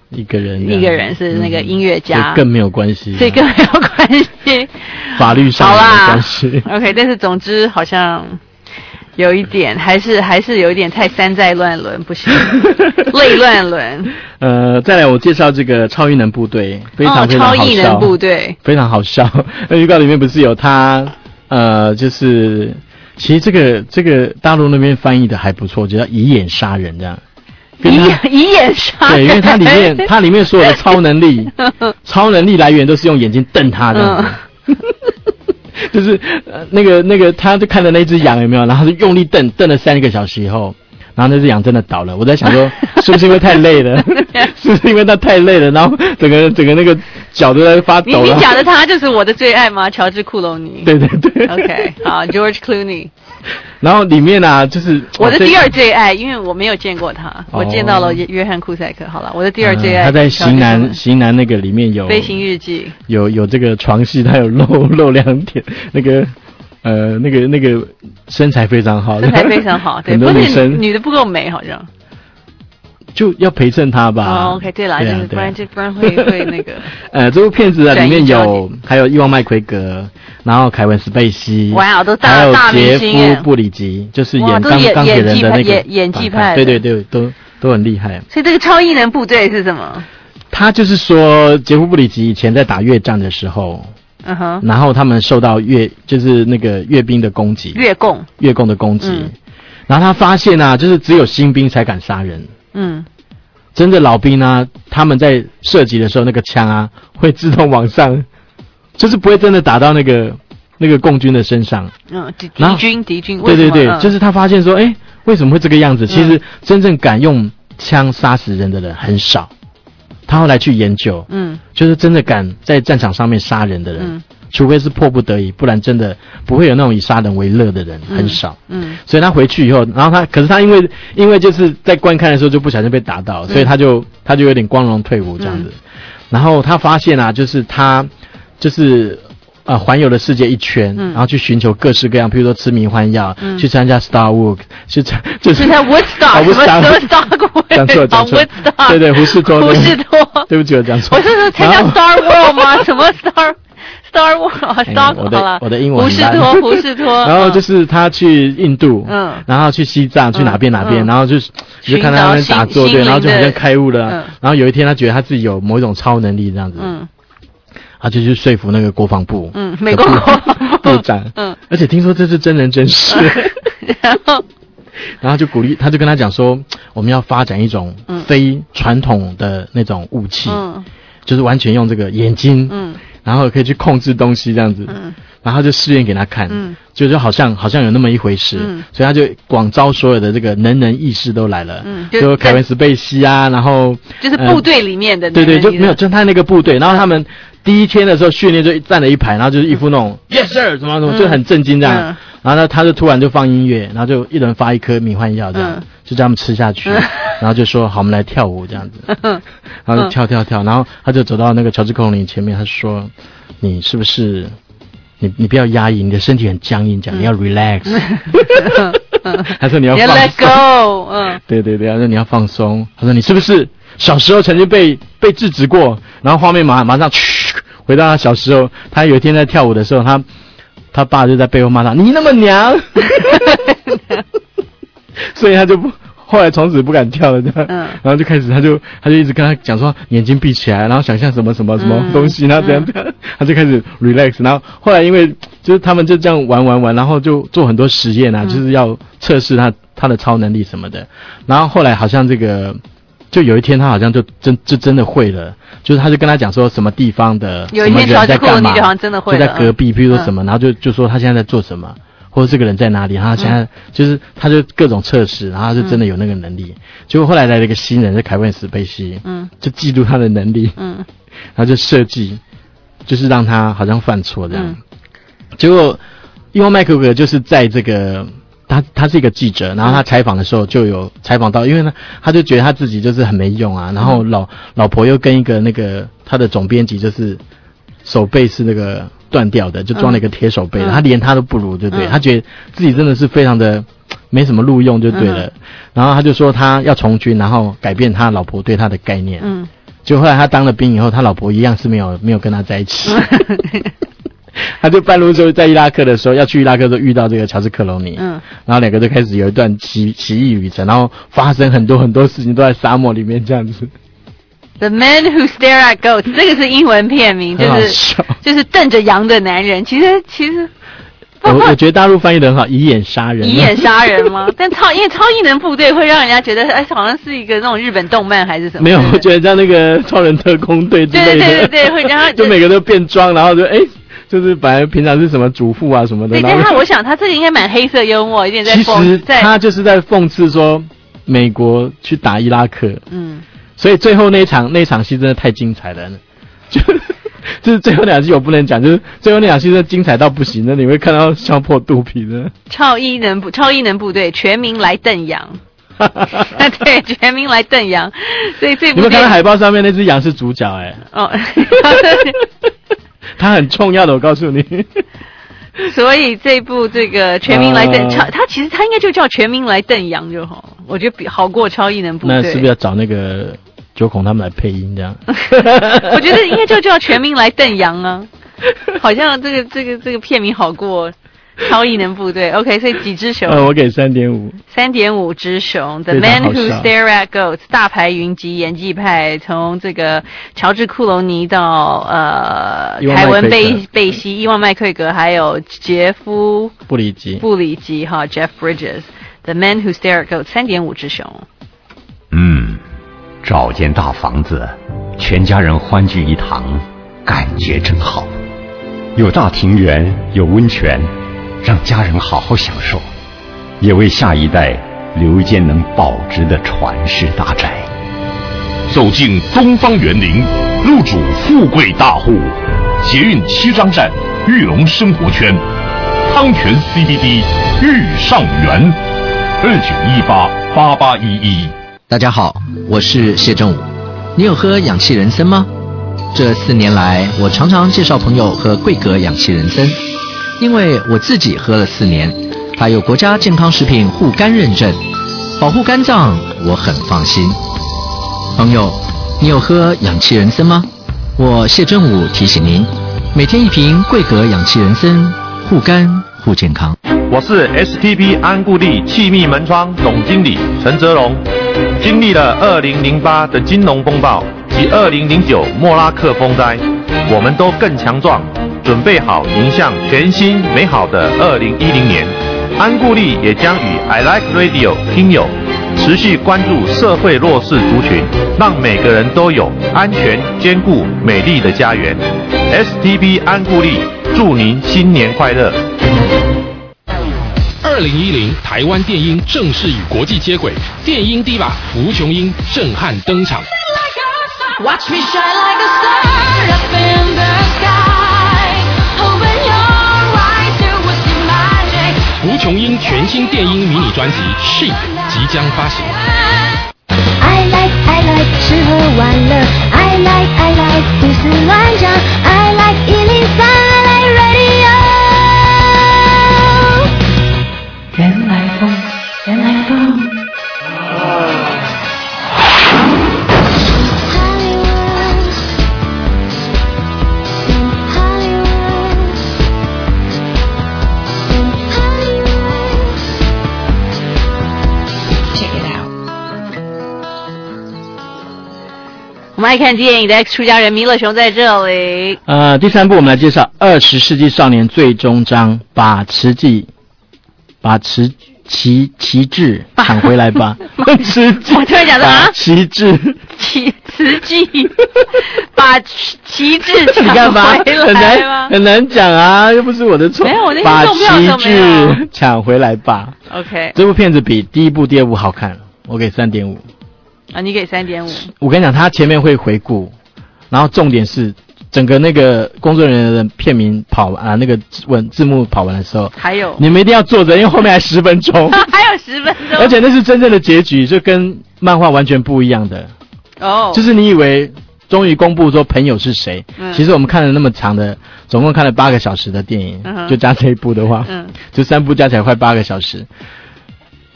一个人， 一个人是那个音乐家， 嗯、更没有关系， 所以更没有关系， 法律上没有关系。 OK， 但是总之好像有一点，还是还是有一点太山寨乱伦，不行，类乱伦。 呃，再来我介绍这个超异能部队，非常非常好笑， 哦、超异能部队非常好笑。那预告里面不是有他，呃，就是其实这个这个大陆那边翻译的还不错，就叫以眼杀人这样。 以以眼杀人， 对，因为它里面它里面所有的超能力，超能力来源都是用眼睛瞪他这样子。嗯就是呃那个那个，他就看着那只羊有没有，然后就用力蹬，蹬了三个小时以后，然后那只羊真的倒了。我在想说，是不是因为太累了？是不是因为他太累了，然后整个整个那个脚都在发抖了？ 你你讲的他就是我的最爱吗？乔治·库隆尼。 对对对。 OK， 好 ，George Clooney。 然后里面啊，就是我的第二最爱，因为我没有见过他，我见到了约翰·库塞克。好了，我的第二最爱， 呃、他在《型男》《型男》那个里面有《 飞行日记》， 有有这个床戏，他有露露两点，那个呃那个那个身材非常好， 身材非常好，对， 很多女生女的不够美，好像。 就要陪衬他吧。 哦 ，OK， 对啦，就是不然就不然会会那个。 呃，这部片子啊，里面有还有伊万麦奎格，然后凯文·史贝西， 哇，都大还有大明杰星夫·布里吉，就是演钢演钢铁人的那个演演技派， 对对对，都都很厉害。 所以这个超异能部队是什么？ 他就是说，杰夫·布里吉以前在打越战的时候。 嗯哼， 然后他们受到越就是那个越兵的攻击， 越共越共的攻击、 嗯， 然后他发现啊，就是只有新兵才敢杀人， 嗯， 真的老兵呢，他们在射击的时候，那个枪啊会自动往上，就是不会真的打到那个那个共军的身上， 嗯，敌敌军敌军， 对对对、 嗯， 就是他发现说，哎，为什么会这个样子？其实真正敢用枪杀死人的人很少。他后来去研究，嗯，就是真的敢在战场上面杀人的人，嗯，除非是迫不得已，不然真的不会有那种以杀人为乐的人，嗯、很少，嗯。所以他回去以后，然后他，可是他因为因为就是在观看的时候就不小心被打到，嗯、所以他就他就有点光荣退伍这样子。嗯、然后他发现啊，就是他就是呃环游了世界一圈，嗯，然后去寻求各式各样，比如说吃迷幻药，嗯，去参加 Star Walk， 去就是去参加 Woodstock， 什么什么 Star Walk， 讲错讲错，对对，胡士托， 胡士托， 对不起，我讲错。 我是说参加 Star World 吗？什么 Star Star World 啊 ？Star 我的我的英文胡士托，胡士托。 然后就是他去印度，嗯，然后去西藏，去哪边哪边，然后就是就看他们打坐，对，然后就好像开悟了。然后有一天他觉得他自己有某一种超能力这样子，嗯。他就去说服那个国防部， 嗯，美国国防部长，嗯，而且听说这是真人真事， 嗯、然后， 然后就鼓励，他就跟他讲说，我们要发展一种非传统的那种武器，嗯，就是完全用这个眼睛，嗯，然后可以去控制东西这样子，嗯，然后就试验给他看，嗯，就就好像好像有那么一回事，嗯，所以他就广招所有的这个能人异士都来了，嗯，就, 就凯文·史贝西啊，然后就是部队里面的、呃， 对对，就没有就他那个部队，然后他们。第一天的时候训练就站了一排，然后就是一副那种、嗯、Yes sir 什么什么，就很震惊这样。嗯、然后呢，他就突然就放音乐，然后就一人发一颗迷幻药这样，嗯、就叫他们吃下去，嗯、然后就说好，我们来跳舞这样子。嗯、然后就跳跳跳，然后他就走到那个乔治·克隆尼前面，他说：“你是不是你你不要压抑，你的身体很僵硬，讲、嗯、你要 relax。嗯”他说你要放松。 Let go。嗯， 对对对，他说你要放松。他说你是不是小时候曾经被被制止过？然后画面马马上去。回到他小时候，他有一天在跳舞的时候，他他爸就在背后骂他：“你那么娘！”所以他就不后来从此不敢跳了，这样。嗯。然后就开始，他就他就一直跟他讲说，眼睛闭起来，然后想象什么什么什么东西，嗯、然后这样这样，他就开始 relax。然后后来因为就是他们就这样玩玩玩，然后就做很多实验啊，嗯、就是要测试他他的超能力什么的。然后后来好像这个。就有一天，他好像就真就真的会了，就是他就跟他讲说什么地方的有一天什么人在干嘛， 就好像真的会了， 就在隔壁，比如说什么，嗯、然后就就说他现在在做什么，或者这个人在哪里，然后他现在、嗯、就是他就各种测试，然后他就真的有那个能力。嗯、结果后来来了一个新人，是凯文·史贝西，嗯，就记录他的能力，嗯，然后就设计，就是让他好像犯错这样。嗯、结果伊万麦克格就是在这个。他他是一个记者，然后他采访的时候就有采访到，因为呢，他就觉得他自己就是很没用啊，然后老老婆又跟一个那个他的总编辑就是手背是那个断掉的，就装了一个铁手背的，嗯、他连他都不如，对不对？嗯、他觉得自己真的是非常的没什么路用，就对了。嗯、然后他就说他要从军，然后改变他老婆对他的概念。嗯。 就后来他当了兵以后，他老婆一样是没有没有跟他在一起。他就半路就在伊拉克的时候，要去伊拉克的时候遇到这个乔治克隆尼，嗯，然后两个就开始有一段奇奇异旅程，然后发生很多很多事情都在沙漠里面这样子。 The Man Who Stare at Goats， 这个是英文片名，就是就是瞪着羊的男人。其实其实， 我我觉得大陆翻译的很好，以眼杀人。 以眼杀人吗？但超因为超异能部队会让人家觉得，哎，好像是一个那种日本动漫还是什么？ 没有，我觉得像那个超人特工队之类的， 对对对对，会让他就每个都变装，然后就哎。就是本来平常是什么主妇啊什么的， 对，但他我想他这个应该蛮黑色幽默，一点在讽。 其实他就是在讽刺说美国去打伊拉克，嗯，所以最后那一场那一场戏真的太精彩了，就就是最后那场戏我不能讲，就是最后那场戏真的精彩到不行，那你会看到笑破肚皮的。 超异能部超异能部队全民来瞪羊。对，全民来瞪羊，所以这部你们看到海报上面那只羊是主角哎、欸，哦。他很重要的，我告诉你。 所以这部这个全民来瞪，呃、他其实他应该就叫全民来瞪羊就好，我觉得比好过超异能部队。 那是不是要找那个九孔他们来配音这样？ 我觉得应该就叫全民来瞪羊啊，好像这个这个这个片名好过超异能部队。OK， 所以几只熊？ 呃，我给三点五。 三点五只熊。The Man Who Stare at Goats， 大牌云集演技派，从这个乔治库隆尼到呃凯文贝贝西、伊万麦奎格，还有杰夫布里吉布里吉哈 Jeff Bridges。The Man Who Stare at Goats， 三点五只熊。 嗯，找间大房子，全家人欢聚一堂，感觉真好。有大庭园，有温泉。让家人好好享受，也为下一代留一间能保值的传世大宅。 走进东方园林，入主富贵大户，捷运七张站，玉龙生活圈，汤泉 C B D 玉上园，二九一八八八一一。 大家好，我是谢正武。你有喝氧气人参吗？这四年来，我常常介绍朋友喝桂格氧气人参。因为我自己喝了四年，它有国家健康食品护肝认证，保护肝脏，我很放心。朋友，你有喝氧气人参吗？我谢正武提醒您，每天一瓶桂格氧气人参，护肝护健康。 我是 S T P 安固力气密门窗总经理陈泽龙。经历了二零零八的金融风暴及二零零九莫拉克风灾，我们都更强壮。准备好迎向全新美好的二零一零年，安固力也将与 I Like Radio 听友持续关注社会弱势族群，让每个人都有安全、坚固、美丽的家园。S T P 安固力祝您新年快乐！ 二零一零台湾电音正式与国际接轨，电音 diva 胡琼英震撼登场。Watch me shine like a star up in the sky.Open your eyes to see magic。胡琼英全新电音迷你专辑《She》即将发行。 I like I like 吃喝玩乐 ，I like I like 胡思乱想 ，I like 一零三 ，I like radio。原来风，原来风。 我们爱看电影的 X 出家人弥勒熊在这里。 呃，第三部我们来介绍二十世纪少年最终章，把持记，把持旗旗帜抢回来吧。持记， 我突然讲的啊， 旗帜， 旗持记，把旗帜抢回来吧。 很难很难讲啊，又不是我的错。 没有，我那把送票旗帜抢回来吧。 OK， 这部片子比第一部、第二部好看，我给三点五。 啊，你给三点五。 我跟你讲，他前面会回顾，然后重点是整个那个工作人员的片名跑啊，那个文字幕跑完的时候， 还有你们一定要坐着，因为后面还十分钟， 还有十分钟， 而且那是真正的结局，就跟漫画完全不一样的。 哦， 就是你以为终于公布说朋友是谁， 嗯、 其实我们看了那么长的，总共看了八个小时的电影， 嗯、 就加这一部的话， 嗯， 就三部加起来快八个小时。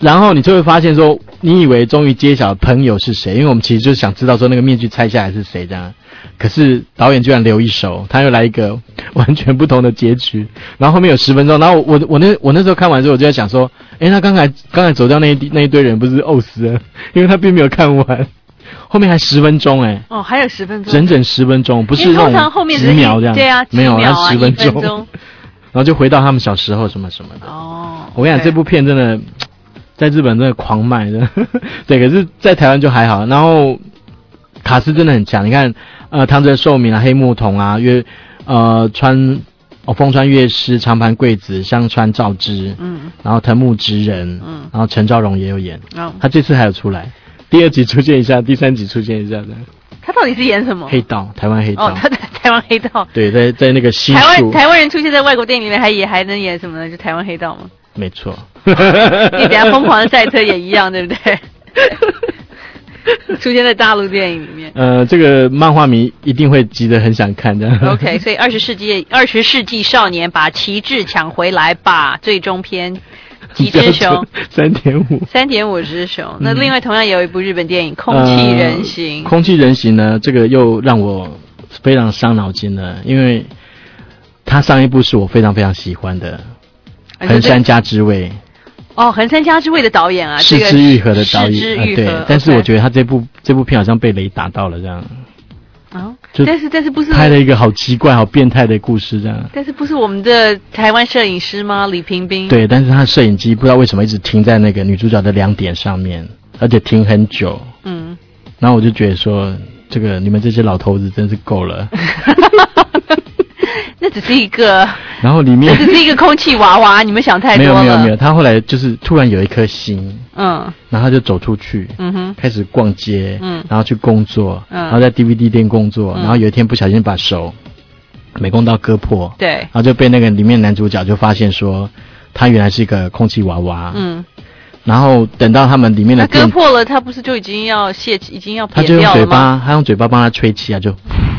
然后你就会发现说，你以为终于揭晓朋友是谁，因为我们其实就是想知道说那个面具拆下来是谁这样。可是导演居然留一手，他又来一个完全不同的结局。然后后面有十分钟，然后我我那我那时候看完之后，我就在想说，诶，那刚才刚才走掉那一那一堆人不是呕死了？因为他并没有看完，后面还十分钟诶。 哦，还有十分钟， 整整十分钟，不是那种几秒这样， 对啊， 没有， 啊， 十分钟，然后就回到他们小时候什么什么的。 哦， 我跟你讲，这部片真的在日本真的狂卖的，对，可是在台湾就还好。然后卡斯真的很强，你看，呃，唐泽寿明啊，黑木瞳啊，月呃川哦风川月师、长盘贵子、香川照之，嗯，然后藤木直人，嗯，然后陈昭荣也有演，哦，他这次还有出来，第二集出现一下，第三集出现一下的。 他到底是演什么？ 黑道，台湾黑道。 哦，他在台湾黑道。 对，在在那个西台湾台湾人出现在外国电影里面，还也还能演什么呢？就台湾黑道吗？ 没错。 你等下疯狂的赛车也一样，对不对？出现在大陆电影里面。 呃，这个漫画迷一定会急得很想看的。 OK， 所以二十世纪二十世纪少年把旗帜抢回来吧，最终篇。几只熊？ 三点五。 三点五只熊。嗯、那另外同样也有一部日本电影《空气人形》。 呃、空气人形呢，这个又让我非常伤脑筋了，因为他上一部是我非常非常喜欢的《横山家之味》。 哦，《横山家之味》的导演啊， 是枝裕和的导演， 是枝裕和、 呃、对。但是我觉得他这部这部片好像被雷打到了，这样。 哦，但是但是不是拍了一个好奇怪、好变态的故事，这样。 但是不是我们的台湾摄影师吗？李平斌。 对，但是他的摄影机不知道为什么一直停在那个女主角的两点上面，而且停很久。嗯。然后我就觉得说，这个你们这些老头子真是够了。 那只是一个， 然后里面那只是一个空气娃娃，你们想太多了。 没有没有没有，他后来就是突然有一颗心，嗯，然后他就走出去，嗯哼，开始逛街，嗯，然后去工作，嗯，然后在 D V D 店工作，嗯、然后有一天不小心把手美工刀割破， 对， 然后就被那个里面男主角就发现说，他原来是一个空气娃娃，嗯。然后等到他们里面的他割破了，他不是就已经要泄气，已经要他就用嘴巴，他用嘴巴帮他吹气啊，就。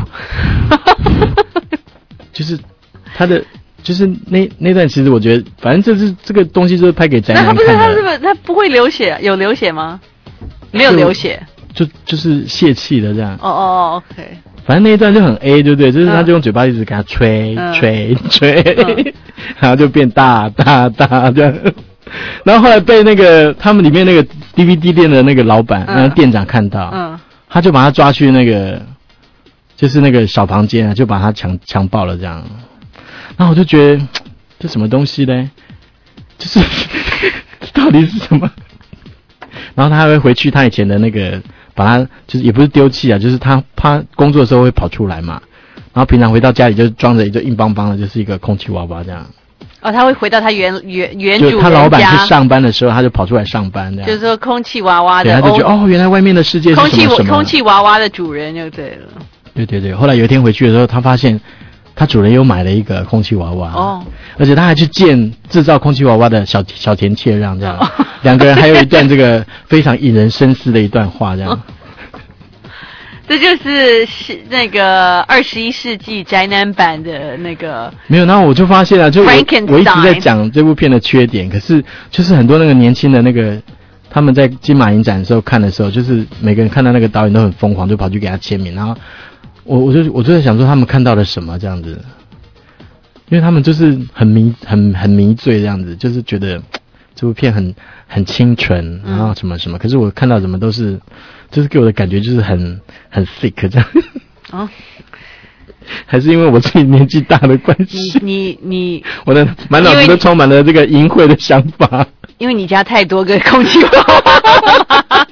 就是他的，就是那那段，其实我觉得，反正这是这个东西就是拍给宅男看的。 那他不是他是不是他不会流血？有流血吗？没有流血， 就就是泄气的这样。 哦哦 ，OK。 反正那一段就很 A， 对不对？就是他就用嘴巴一直给他吹、嗯、吹吹，嗯、然后就变大大大这样。然后后来被那个他们里面那个 D V D 店的那个老板，嗯、那个店长看到，嗯，他就把他抓去那个。就是那个小房间啊，就把他强强暴了这样，然后我就觉得这什么东西嘞？就是到底是什么？然后他还会回去他以前的那个，把他就是也不是丢弃啊，就是他他工作的时候会跑出来嘛，然后平常回到家里就装着一个硬邦邦的，就是一个空气娃娃这样。 哦，他会回到他原原原主人家， 就他老板去上班的时候，他就跑出来上班这样。 就是说空气娃娃的， 对，他就觉得哦，原来外面的世界是什么什么。 空气空气娃娃的主人就对了。 对对对，后来有一天回去的时候，他发现他主人又买了一个空气娃娃，哦，而且他还去见制造空气娃娃的小小田切让这样，哦、两个人还有一段这个非常引人深思的一段话这样。哦、 这就是那个二十一世纪宅男版的那个没有，然后我就发现了，就我我一直在讲这部片的缺点，可是就是很多那个年轻的那个。他们在金马影展的时候看的时候，就是每个人看到那个导演都很疯狂，就跑去给他签名。然后我我就我就在想说，他们看到了什么这样子？因为他们就是很迷很很迷醉这样子，就是觉得这部片很很清纯，然后什么什么。可是我看到什么都是，就是给我的感觉就是很很 sick 这样。哦。还是因为我自己年纪大的关系， 你你你， 我的满脑子都充满了这个淫秽的想法。 因为你家太多个空气娃娃，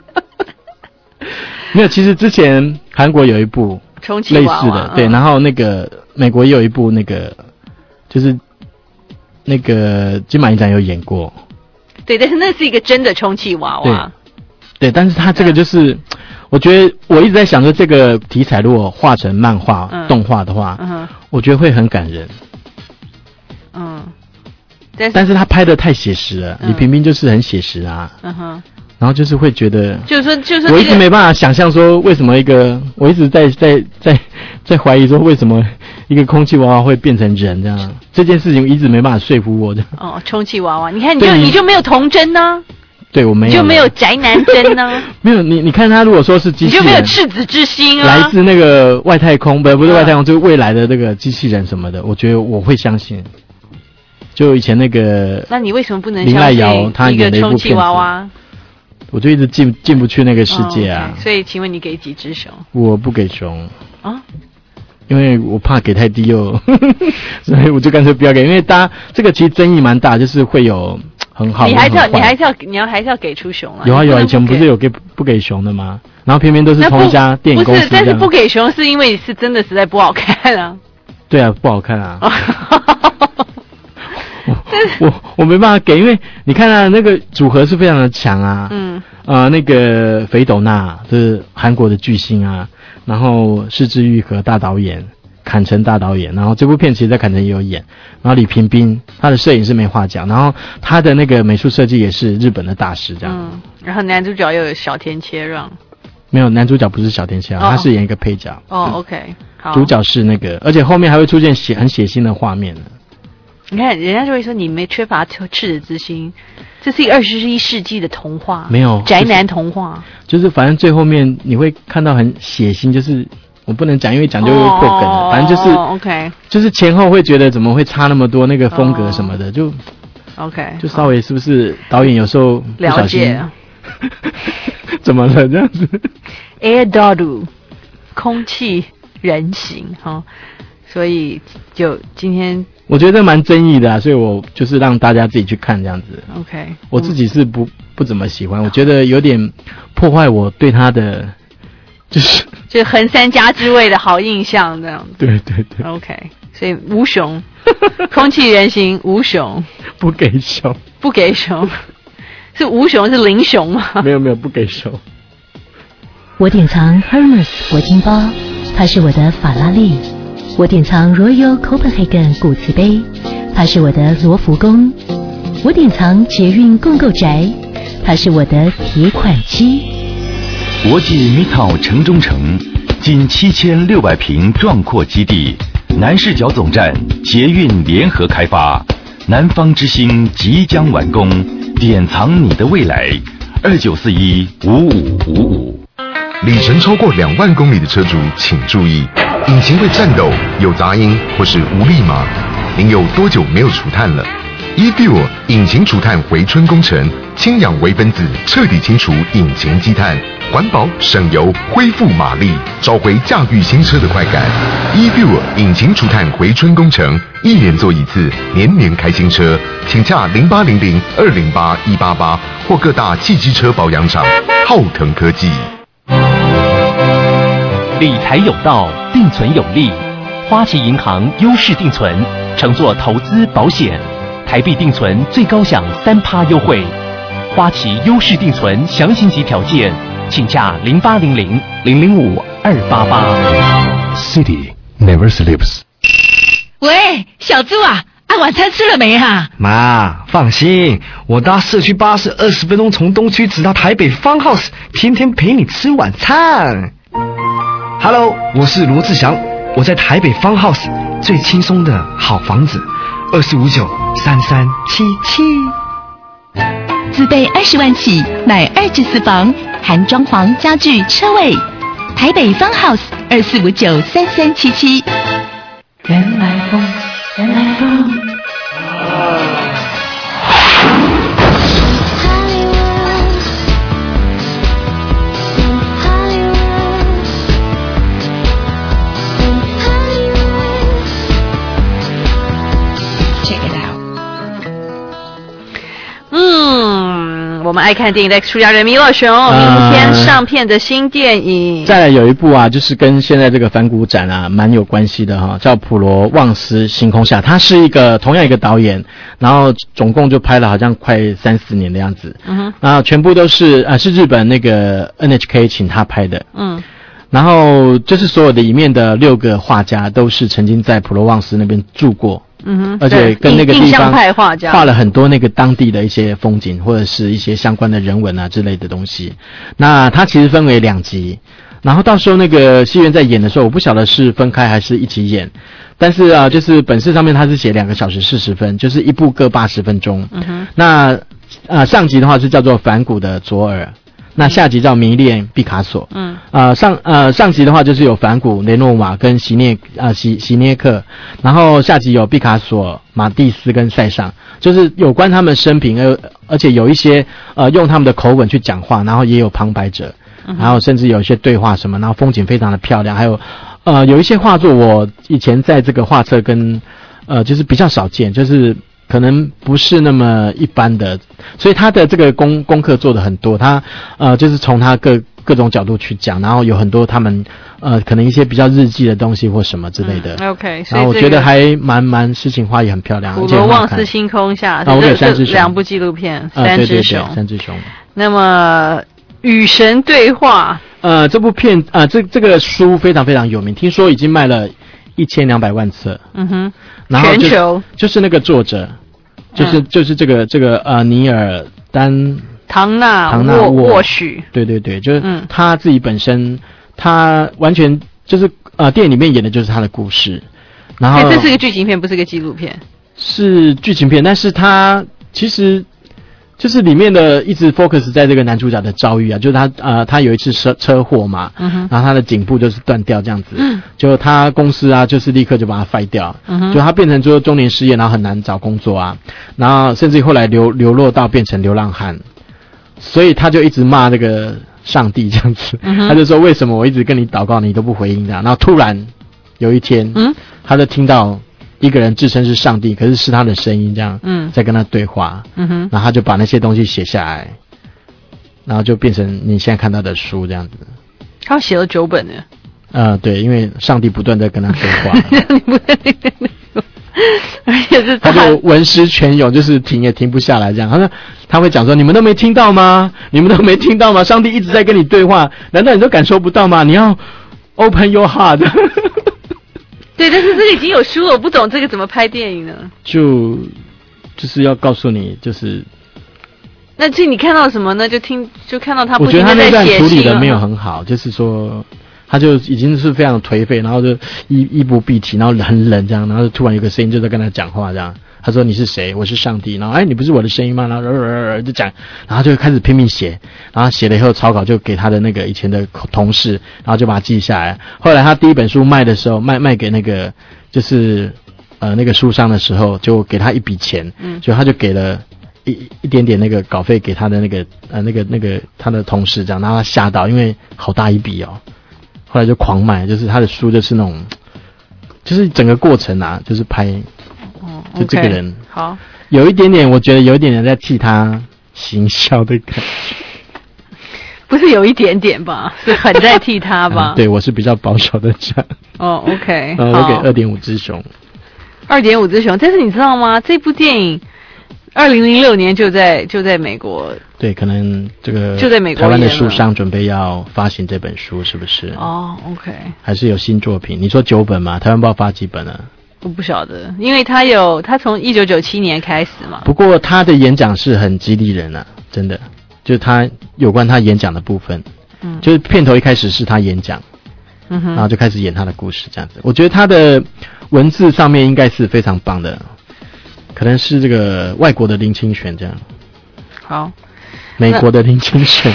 没有。其实之前韩国有一部类似的，对，然后那个美国也有一部那个，就是那个金马影展有演过。 对，但是那是一个真的充气娃娃。 对，对，但是他这个就是。嗯我觉得我一直在想说，这个题材如果画成漫画、嗯、动画的话，嗯、我觉得会很感人。嗯，但是但是他拍的太写实了，嗯、李平斌就是很写实啊。嗯哼，然后就是会觉得， 就是说，就是、這個、 我一直没办法想象说，为什么一个，我一直在在在在怀疑说，为什么一个空气娃娃会变成人这样？这件事情一直没办法说服我的。 哦，充气娃娃，你看你就你就没有童真呢、啊？ 对我没有， 就没有宅男真呢？ 没有，你你看他如果说是机器人， 你就没有赤子之心啊？ 来自那个外太空，不不是外太空，就是未来的那个机器人什么的，我觉得我会相信。就以前那个， 那你为什么不能林濑相遥他信一个充气演的一部片子娃娃？ 我就一直进进不去那个世界啊。 哦 okay, 所以，请问你给几只熊？ 我不给熊啊。 因为我怕给太低哦，所以我就干脆不要给。因为大家这个其实争议蛮大，就是会有很好的。 你还是要，你还是要，你要还是要给出熊啊？ 有啊有啊，以前不是有给不给熊的吗？然后偏偏都是同一家电影公司。 不是，但是不给熊是因为是真的实在不好看啊。 对啊，不好看啊。我我我没办法给，因为你看啊，那个组合是非常的强啊。嗯。呃，那个肥斗娜就是韩国的巨星啊。然后是枝裕和大导演，坎城大导演，然后这部片其实在坎城也有演，然后李平彬他的摄影是没话讲，然后他的那个美术设计也是日本的大师这样。 嗯，然后男主角又有小田切让。 没有，男主角不是小田切让，哦、他是演一个配角。 哦 ，OK， 好。 主角是那个，而且后面还会出现血很血腥的画面。 你看，人家就会说你没缺乏赤子之心。这是一个二十一世纪的童话， 没有宅男童话， 就是、就是反正最后面你会看到很血腥，就是我不能讲，因为讲就会破梗了。哦、反正就是、 哦、OK， 就是前后会觉得怎么会差那么多那个风格什么的，哦、就 OK， 就稍微是不是导演有时候不小心了解怎么了这样子 ？Air Dodu， 空气人形哈、哦，所以就今天。 我觉得蛮争议的啊，所以我就是让大家自己去看这样子。 OK， 我自己是不、嗯、不怎么喜欢，我觉得有点破坏我对他的就是就横三家之味的好印象这样子。 对对对。 OK， 所以无熊，空气人形无熊， 不给熊， 不给熊，是无熊是零熊吗？ 没有没有，不给熊。 我典藏 Hermes 铂金包，它是我的法拉利。我典藏 Royal Copenhagen 古瓷杯，它是我的罗浮宫。我典藏捷运共购宅，它是我的提款机。 国际 Mittal 城中城，近七千六百平壮阔基地，南势角总站捷运联合开发，南方之星即将完工，典藏你的未来。二九四一五五五五。 里程超过两万公里的车主请注意，引擎会颤抖、有杂音或是无力吗？您有多久没有除碳了 ？eFuel 引擎除碳回春工程，氢氧微分子彻底清除引擎积碳，环保省油，恢复马力，找回驾驭新车的快感。eFuel 引擎除碳回春工程，一年做一次，年年开新车，请洽零八零零二零八一八八或各大汽机车保养厂。浩腾科技。 理财有道，定存有利。花旗银行优势定存，乘坐投资保险，台币定存最高享三趴优惠。花旗优势定存详情及条件，请洽零八零零零零五二八八。 City never sleeps。 喂，小猪啊，啊，晚餐吃了没啊？ 妈，放心，我搭社区巴士二十分钟从东区直达台北 Fun House， 天天陪你吃晚餐。Hello， 我是罗志祥，我在台北 Fun House 最轻松的好房子，二四五九三三七七。 自备二十万起，买二至四房，含装潢、家具、车位。台北 Fun House 二四五九三三七七。 原来风，原来风。 嗯，我们爱看电影的出家人弥勒熊，明天上片的新电影。 再来有一部啊，就是跟现在这个反骨展啊蛮有关系的哈，叫《普罗旺斯星空下》，他是一个同样一个导演，然后总共就拍了好像快三四年的样子，嗯哼，然后全部都是啊、呃、是日本那个 N H K 请他拍的，嗯。然后就是所有的里面的六个画家都是曾经在普罗旺斯那边住过，嗯哼，而且跟那个地方画了很多那个当地的一些风景或者是一些相关的人文啊之类的东西。那它其实分为两集，然后到时候那个戏院在演的时候，我不晓得是分开还是一起演。但是啊，就是本事上面它是写两个小时四十分，就是一部各八十分钟。嗯哼。那呃上集的话是叫做反骨的左耳，那下集叫迷恋毕卡索。 嗯， 呃上呃上集的话就是有反骨雷诺瓦跟席涅呃席席涅克，然后下集有毕卡索、马蒂斯跟塞尚，就是有关他们生平，而而且有一些呃用他们的口吻去讲话，然后也有旁白者，然后甚至有一些对话什么，然后风景非常的漂亮，还有呃有一些画作我以前在这个画册跟呃就是比较少见，就是可能不是那么一般的，所以他的这个功功课做得很多，他呃就是从他各各种角度去讲，然后有很多他们呃可能一些比较日记的东西或什么之类的。 嗯、OK， 然后我觉得还蛮蛮诗情画意很漂亮。 普罗旺斯星空下， 啊，我给三只熊， 两部纪录片， 呃、 三只熊， 对对对三只熊。 那么与神对话， 呃，这部片啊、呃，这这个书非常非常有名，听说已经卖了一千两百万册。 嗯哼， 然后、就是、 全球就是那个作者，就是、嗯、就是这个这个呃尼尔丹唐纳唐纳沃沃许， 对对对，就是他自己本身，嗯、他完全就是呃电影里面演的就是他的故事，然后这是个剧情片，不是个纪录片， 是剧情片，但是他其实。就是里面的一直 focus 在这个男主角的遭遇啊，就是他呃他有一次车车祸嘛，嗯哼，然后他的颈部就是断掉这样子，嗯，就他公司啊就是立刻就把他废掉，嗯哼，就他变成就中年失业，然后很难找工作啊，然后甚至后来流流落到变成流浪汉，所以他就一直骂那个上帝这样子，嗯、他就说为什么我一直跟你祷告你都不回应这样，然后突然有一天，嗯，他就听到。一个人自称是上帝，可是是他的声音这样，嗯，在跟他对话，嗯哼，然后他就把那些东西写下来，然后就变成你现在看到的书这样子。 他写了九本呢。 呃，对，因为上帝不断在跟他对话， 你不断在跟他说，而且是他就文思泉涌，就是停也停不下来这样。他说他会讲说：“你们都没听到吗？你们都没听到吗？上帝一直在跟你对话，难道你都感受不到吗？你要 open your heart。” 对，但是这个已经有书了，我不懂这个怎么拍电影呢？ 就就是要告诉你，就是那这你看到什么呢？就听就看到他不停地在写信了。我觉得他那段处理的没有很好， 嗯、 就是说他就已经是非常颓废，然后就衣衣不蔽体，然后很冷这样，然后突然有个声音就在跟他讲话这样。他说你是谁？我是上帝。然后哎，你不是我的声音吗？然后、呃呃呃、就讲，然后就开始拼命写，然后写了以后草稿就给他的那个以前的同事，然后就把它记下来。后来他第一本书卖的时候，卖卖给那个就是呃那个书商的时候，就给他一笔钱，嗯，所以他就给了一一点点那个稿费给他的那个呃那个那个他的同事这样，然后他吓到，因为好大一笔哦。后来就狂卖，就是他的书就是那种，就是整个过程啊，就是拍。就这个人、 okay, 好， 有一点点，我觉得有一点点在替他行销的感觉， 不是有一点点吧？是很在替他吧？ 嗯、对，我是比较保守的讲。 哦 ，OK， 呃，我给二点五只熊， 二点五只熊。但是你知道吗？这部电影二零零六年就在就在美国， 对，可能这个就在美国台湾的书商准备要发行这本书，是不是？ 哦 ，OK， 还是有新作品？你说九本嘛？台湾报发几本啊？ 我不晓得，因为他有他从一九九七年开始嘛。 不过他的演讲是很激励人啊，真的，就是他有关他演讲的部分，嗯，就是片头一开始是他演讲，嗯哼，然后就开始演他的故事这样子。我觉得他的文字上面应该是非常棒的，可能是这个外国的林清玄这样。 好， 美国的林清玄。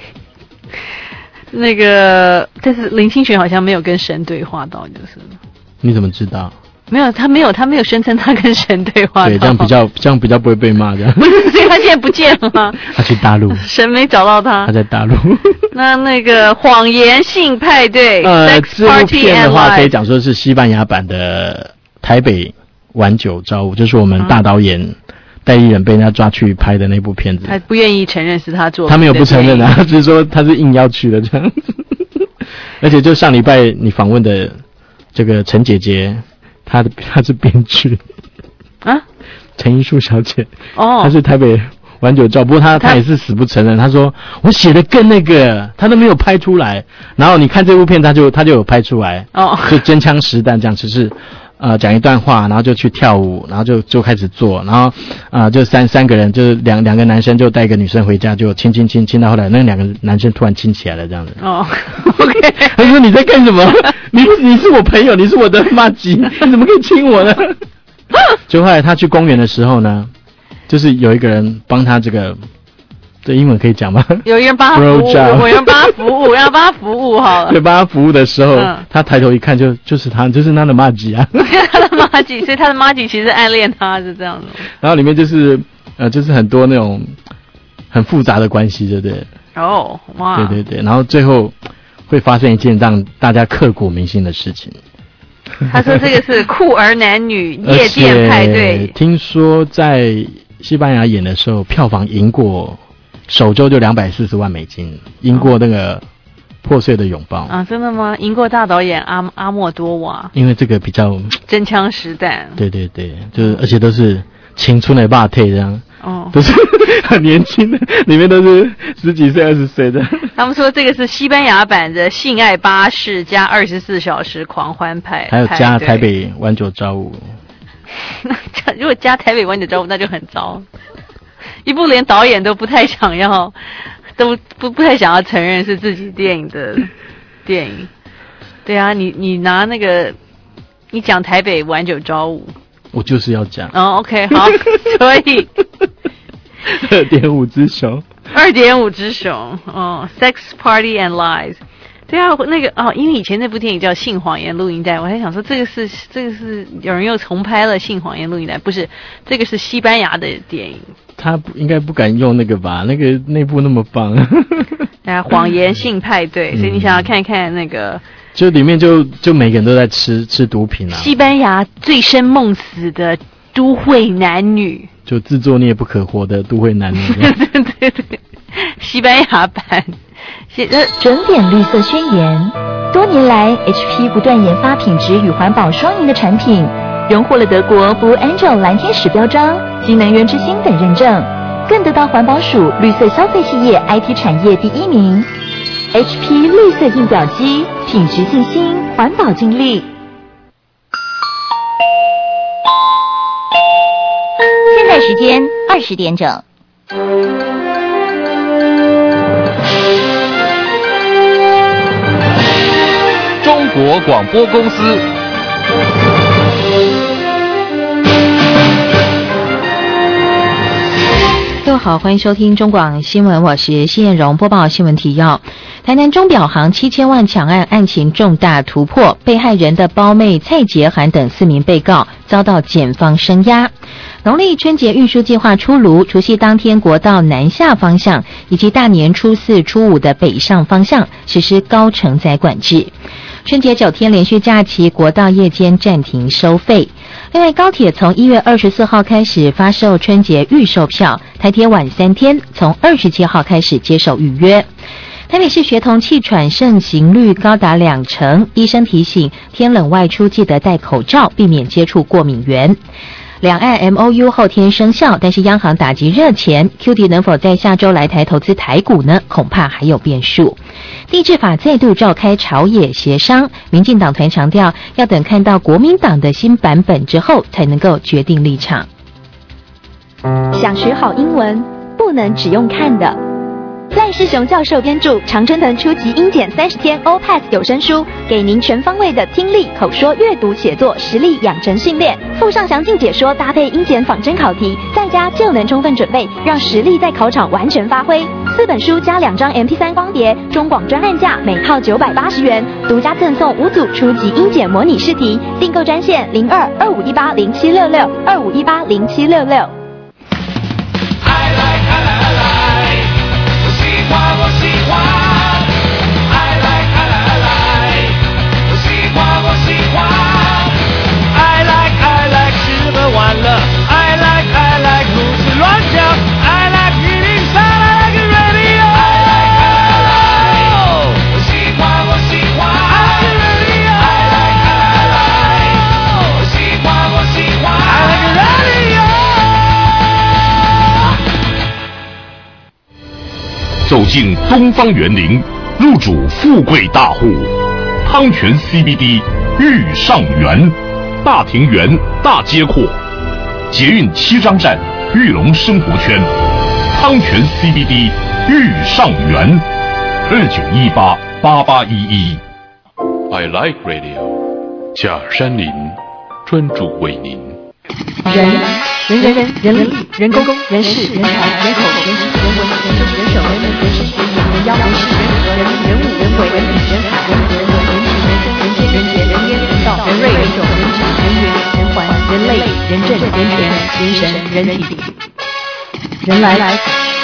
那个，但是林清玄好像没有跟神对话到，就是。 你怎么知道？ 没有，他没有，他没有声称他跟神对话。 对，这样比较，这样比较不会被骂这样。 不是，所以他现在不见了吗？ 他去大陆。 神没找到他。 他在大陆。 那那个谎言性派对， 呃，这部片的话可以讲说是西班牙版的台北晚酒朝舞，就是我们大导演戴立忍被人家抓去拍的那部片子。 他不愿意承认是他做的。 他没有不承认啊，他只是说他是硬要去的这样。而且就上礼拜你访问的这个陈姐姐。她的她是编剧啊， 陈一树小姐哦， 她是台北晚酒照，不过她她也是死不承认，她说我写的更那个，她都没有拍出来。然后你看这部片，她就她就有拍出来哦， 就真枪实弹这样，只是呃讲一段话，然后就去跳舞，然后就就开始做，然后啊、呃、就三三个人，就是两两个男生就带一个女生回家，就亲亲亲亲到后来，那两个男生突然亲起来了这样子。 哦 ，OK， 他说你在干什么？你你是我朋友，你是我的麻吉，你怎么可以亲我呢？就后来他去公园的时候呢， 就是有一个人帮他这个，这英文可以讲吗？ 有一个人帮他服务，有人帮他服务，让帮他服务好了。 对，帮他服务的时候，嗯、他抬头一看就，就就是他，就是他的麻吉啊。 他的麻吉，所以他的麻吉其实暗恋他，是这样的。 然后里面就是呃，就是很多那种很复杂的关系，对不对？ 哦，哇！ 对对对，然后最后会发生一件让大家刻骨铭心的事情。 他说这个是酷儿男女夜店派对。 听说在西班牙演的时候，票房赢过，首周就两百四十万美金，赢过那个破碎的拥抱。 啊，真的吗？赢过大导演阿阿莫多瓦。 因为这个比较真枪实弹。 对对对，就是而且都是青春的霸退这样。哦，都是很年轻的，里面都是十几岁、二十岁的。 他们说这个是西班牙版的性爱巴士加二十四小时狂欢派， 还有加台北晚九朝五。 那如果加台北晚九朝五，那就很糟。一部连导演都不太想要，都不不太想要承认是自己电影的电影。对啊，你你拿那个，你讲台北晚九朝五。 我就是要讲哦 ，OK， 好，所以二点五只熊， 二点五只熊，哦 ，Sex Party and Lies， 对啊，那个哦，因为以前那部电影叫《性谎言录音带》，我还想说这个是这个是有人又重拍了《性谎言录音带》，不是，这个是西班牙的电影。 他应该不敢用那个吧？那个那部那么棒。 啊，谎言性派对，嗯、所以你想要看一看那个。 就里面就就每个人都在吃吃毒品啊！ 西班牙醉生梦死的都会男女， 就自作孽不可活的都会男女。 对对对，西班牙版。 准点绿色宣言。多年来 ，H P 不断研发品质与环保双赢的产品，荣获了德国 Blue Angel 蓝天使标章及能源之星等认证，更得到环保署绿色消费企业 I T 产业第一名。H P 绿色印表机，品质信心，环保尽力。 现在时间二十点整。 中国广播公司。 各位好，欢迎收听中广新闻，我是谢艳荣，播报新闻提要。台南钟表行七千万抢案案情重大突破，被害人的胞妹蔡洁涵等四名被告遭到检方声押。农历春节运输计划出炉，除夕当天国道南下方向以及大年初四、初五的北上方向实施高承载管制。春节九天连续假期，国道夜间暂停收费。另外，高铁从一月二十四号开始发售春节预售票，台铁晚三天，从二十七号开始接受预约。台北市学童气喘盛行率高达两成，医生提醒天冷外出记得戴口罩，避免接触过敏源。两岸 M O U 后天生效，但是央行打击热钱 ，Q D 能否在下周来台投资台股呢？恐怕还有变数。地制法再度召开朝野协商，民进党团强调要等看到国民党的新版本之后，才能够决定立场。 想学好英文，不能只用看的。赖世雄教授编著《常春藤初级英检三十天 O P A S S 有声书》，给您全方位的听力、口说、阅读、写作实力养成训练，附上详尽解说，搭配英检仿真考题，在家就能充分准备，让实力在考场完全发挥。四本书加两张 M P 三 光碟，中广专案价每套九百八十元，独家赠送五组初级英检模拟试题。订购专线零二二五一八零七六六二五一八零七六六。 我喜欢 I like I like I like 我喜欢我喜欢 I like I like 吃喝玩乐 I like I like 胡思乱想 I like 一零三 I like radio I like I like 我喜欢我喜欢 I like radio I like I like 我喜欢我喜欢 I like radio。 走进东方园林，入主富贵大户，汤泉 C B D 御上园，大庭园大街廓，捷运七张站，玉龙生活圈，汤泉 C B D 御上园，二九一八八八一一。I like radio， 假山林专注为您。 人人人人人力人工人事人才人口人情人文人政人手人民人事人眼人妖人事人和人力人物人为人理人海人德人人情人生人间人杰人烟人道人瑞人种人质人缘人环人类人政人权人神人体人来来。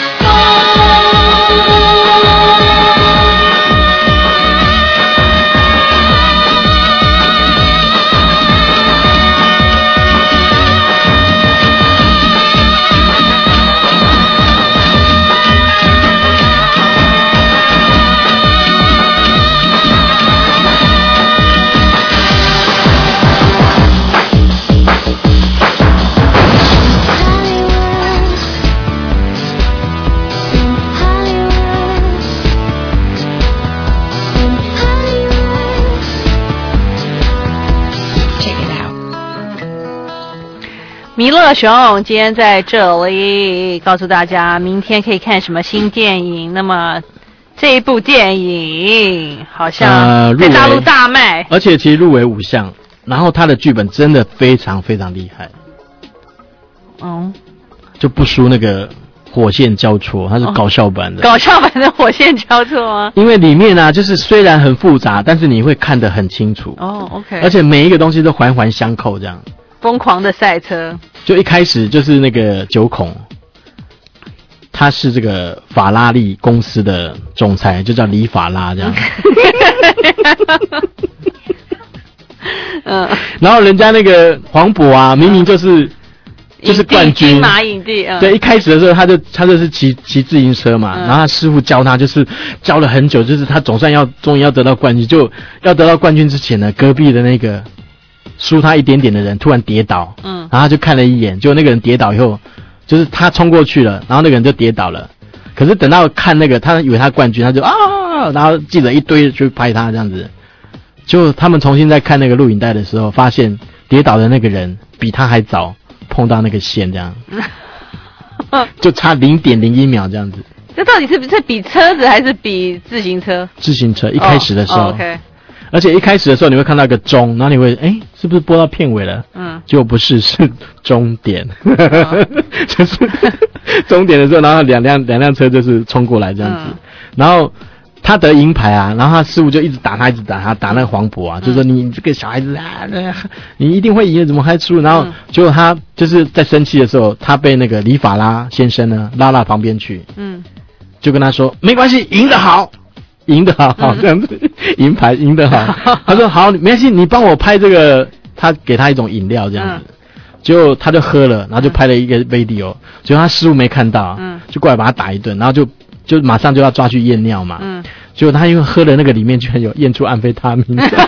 弥勒熊今天在这里告诉大家，明天可以看什么新电影。那么这一部电影好像在大陆大卖， 呃、而且其实入围五项，然后他的剧本真的非常非常厉害。 嗯， 就不输那个火线交错，它是搞笑版的。 哦、搞笑版的火线交错吗？ 因为里面啊，就是虽然很复杂，但是你会看得很清楚。 哦 ，OK。 而且每一个东西都环环相扣，这样。 疯狂的赛车， 就一开始就是那个九孔，他是这个法拉利公司的总裁，就叫李法拉这样。嗯，然后人家那个黄渤啊，明明就是、嗯、就是冠军， 金马影帝。嗯、 对，一开始的时候他就他就是骑骑自行车嘛，嗯、然后他师傅教他，就是教了很久，就是他总算要终于要得到冠军，就要得到冠军之前呢，隔壁的那个。输他一点点的人突然跌倒，嗯，然后他就看了一眼，结果那个人跌倒以后，就是他冲过去了，然后那个人就跌倒了。可是等到看那个，他以为他冠军，他就啊，然后记者一堆去拍他这样子。就他们重新在看那个录影带的时候，发现跌倒的那个人比他还早碰到那个线，这样，就差零点零一秒这样子。 这到底是是比车子还是比自行车？ 自行车一开始的时候。 哦哦 OK。 而且一开始的时候你会看到一个钟，然后你会哎，是不是播到片尾了？嗯，结果不是，是终点，哦、就是终点的时候，然后两辆两辆车就是冲过来这样子，嗯、然后他得银牌啊，然后他师傅就一直打他，一直打他，打那个黄渤啊，嗯、就说你这个小孩子啊，你一定会赢，怎么还输？然后结果他就是在生气的时候，他被那个李法拉先生呢拉到旁边去，嗯，就跟他说没关系，赢得好。赢得好，好这样子，银牌赢得好。他说好，没关系，你帮我拍这个。他给他一种饮料这样子，结果他就喝了，然后就拍了一个 video，结果他师傅没看到，嗯，就过来把他打一顿，然后就就马上就要抓去验尿嘛，嗯，结果他因为喝了那个里面居然有验出安非他命，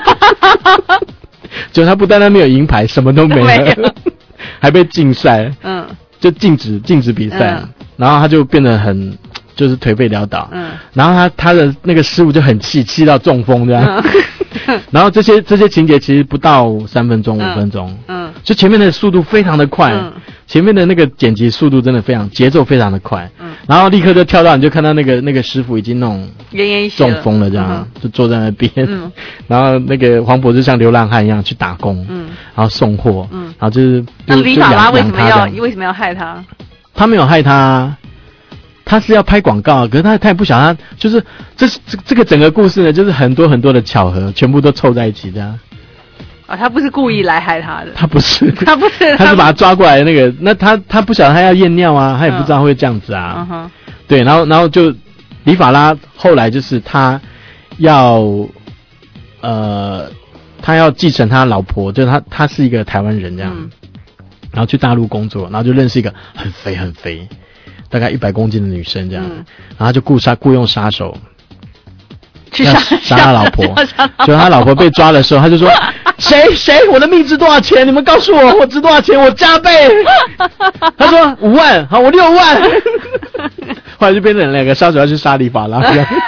结果他不单单没有银牌，什么都没了，还被禁赛，嗯，就禁止禁止比赛，嗯、然后他就变得很。就是颓废潦倒，嗯，然后他他的那个师傅就很气，气到中风这样，嗯、然后这些这些情节其实不到三分钟、五、嗯、分钟，嗯，就前面的速度非常的快，嗯、前面的那个剪辑速度真的非常，节奏非常的快，嗯，然后立刻就跳到，你就看到那个那个师傅已经那种奄奄一息中风了这样，嗯、就坐在那边，嗯，然后那个黄渤就像流浪汉一样去打工，嗯，然后送货，嗯，然后就是那李法拉为什么要为什么要害他？ 他没有害他。他是要拍广告，可是他他也不想他，就是这这这个整个故事呢，就是很多很多的巧合，全部都凑在一起这样。 啊、哦，他不是故意来害他的。 他不是， 他不是， 他是把他抓过来的那个。那他他不晓得他要验尿啊，他也不知道会这样子啊。嗯、对，然后然后就李法拉后来就是他要呃他要继承他老婆，就是他他是一个台湾人这样，嗯、然后去大陆工作，然后就认识一个很肥很肥。大概一百公斤的女生这样，嗯、然后就雇杀雇佣杀手去杀杀他老婆，就他老婆被抓的时候，他就说谁谁我的命值多少钱？你们告诉我，我值多少钱？我加倍。他说五万，好，我六万。后来就变成两个杀手要去杀李法拉。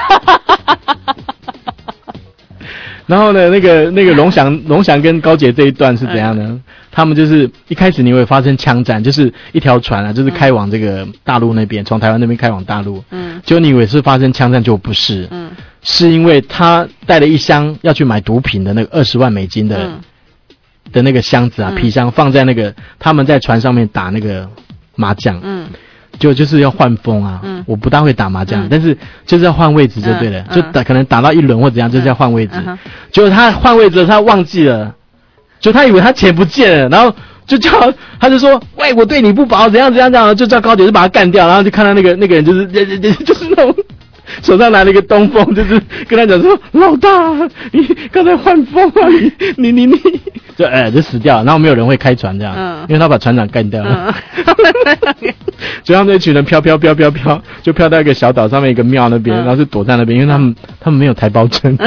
然后呢，那个那个龙翔龙翔跟高捷这一段是怎样呢？嗯、他们就是一开始你会发生枪战，就是一条船啊，就是开往这个大陆那边，从台湾那边开往大陆。嗯，结果你以为是发生枪战，就不是。嗯，是因为他带了一箱要去买毒品的那个二十万美金的、嗯、 的那个箱子啊， 嗯、 皮箱放在那个他们在船上面打那个麻将， 嗯， 就就是要换风啊，嗯，我不大会打麻将，嗯、但是就是要换位置就对了，嗯、就打可能打到一轮或怎样，就是要换位置，嗯、结果他换位置他忘记了，就他以为他钱不见了，然后就叫他就说，喂，我对你不薄，怎样怎样怎样，就叫高姐就把他干掉，然后就看到那个那个人就是就是那种。手上拿了一个东风，就是跟他讲说：“老大，你刚才换风啊，你你你你，就哎、欸、就死掉了。”然后没有人会开船这样，嗯、因为他把船长干掉了。嗯、就让那群人飘飘飘飘飘，就飘到一个小岛上面一个庙那边，嗯、然后就躲在那边，因为他们、嗯、他们没有台胞证。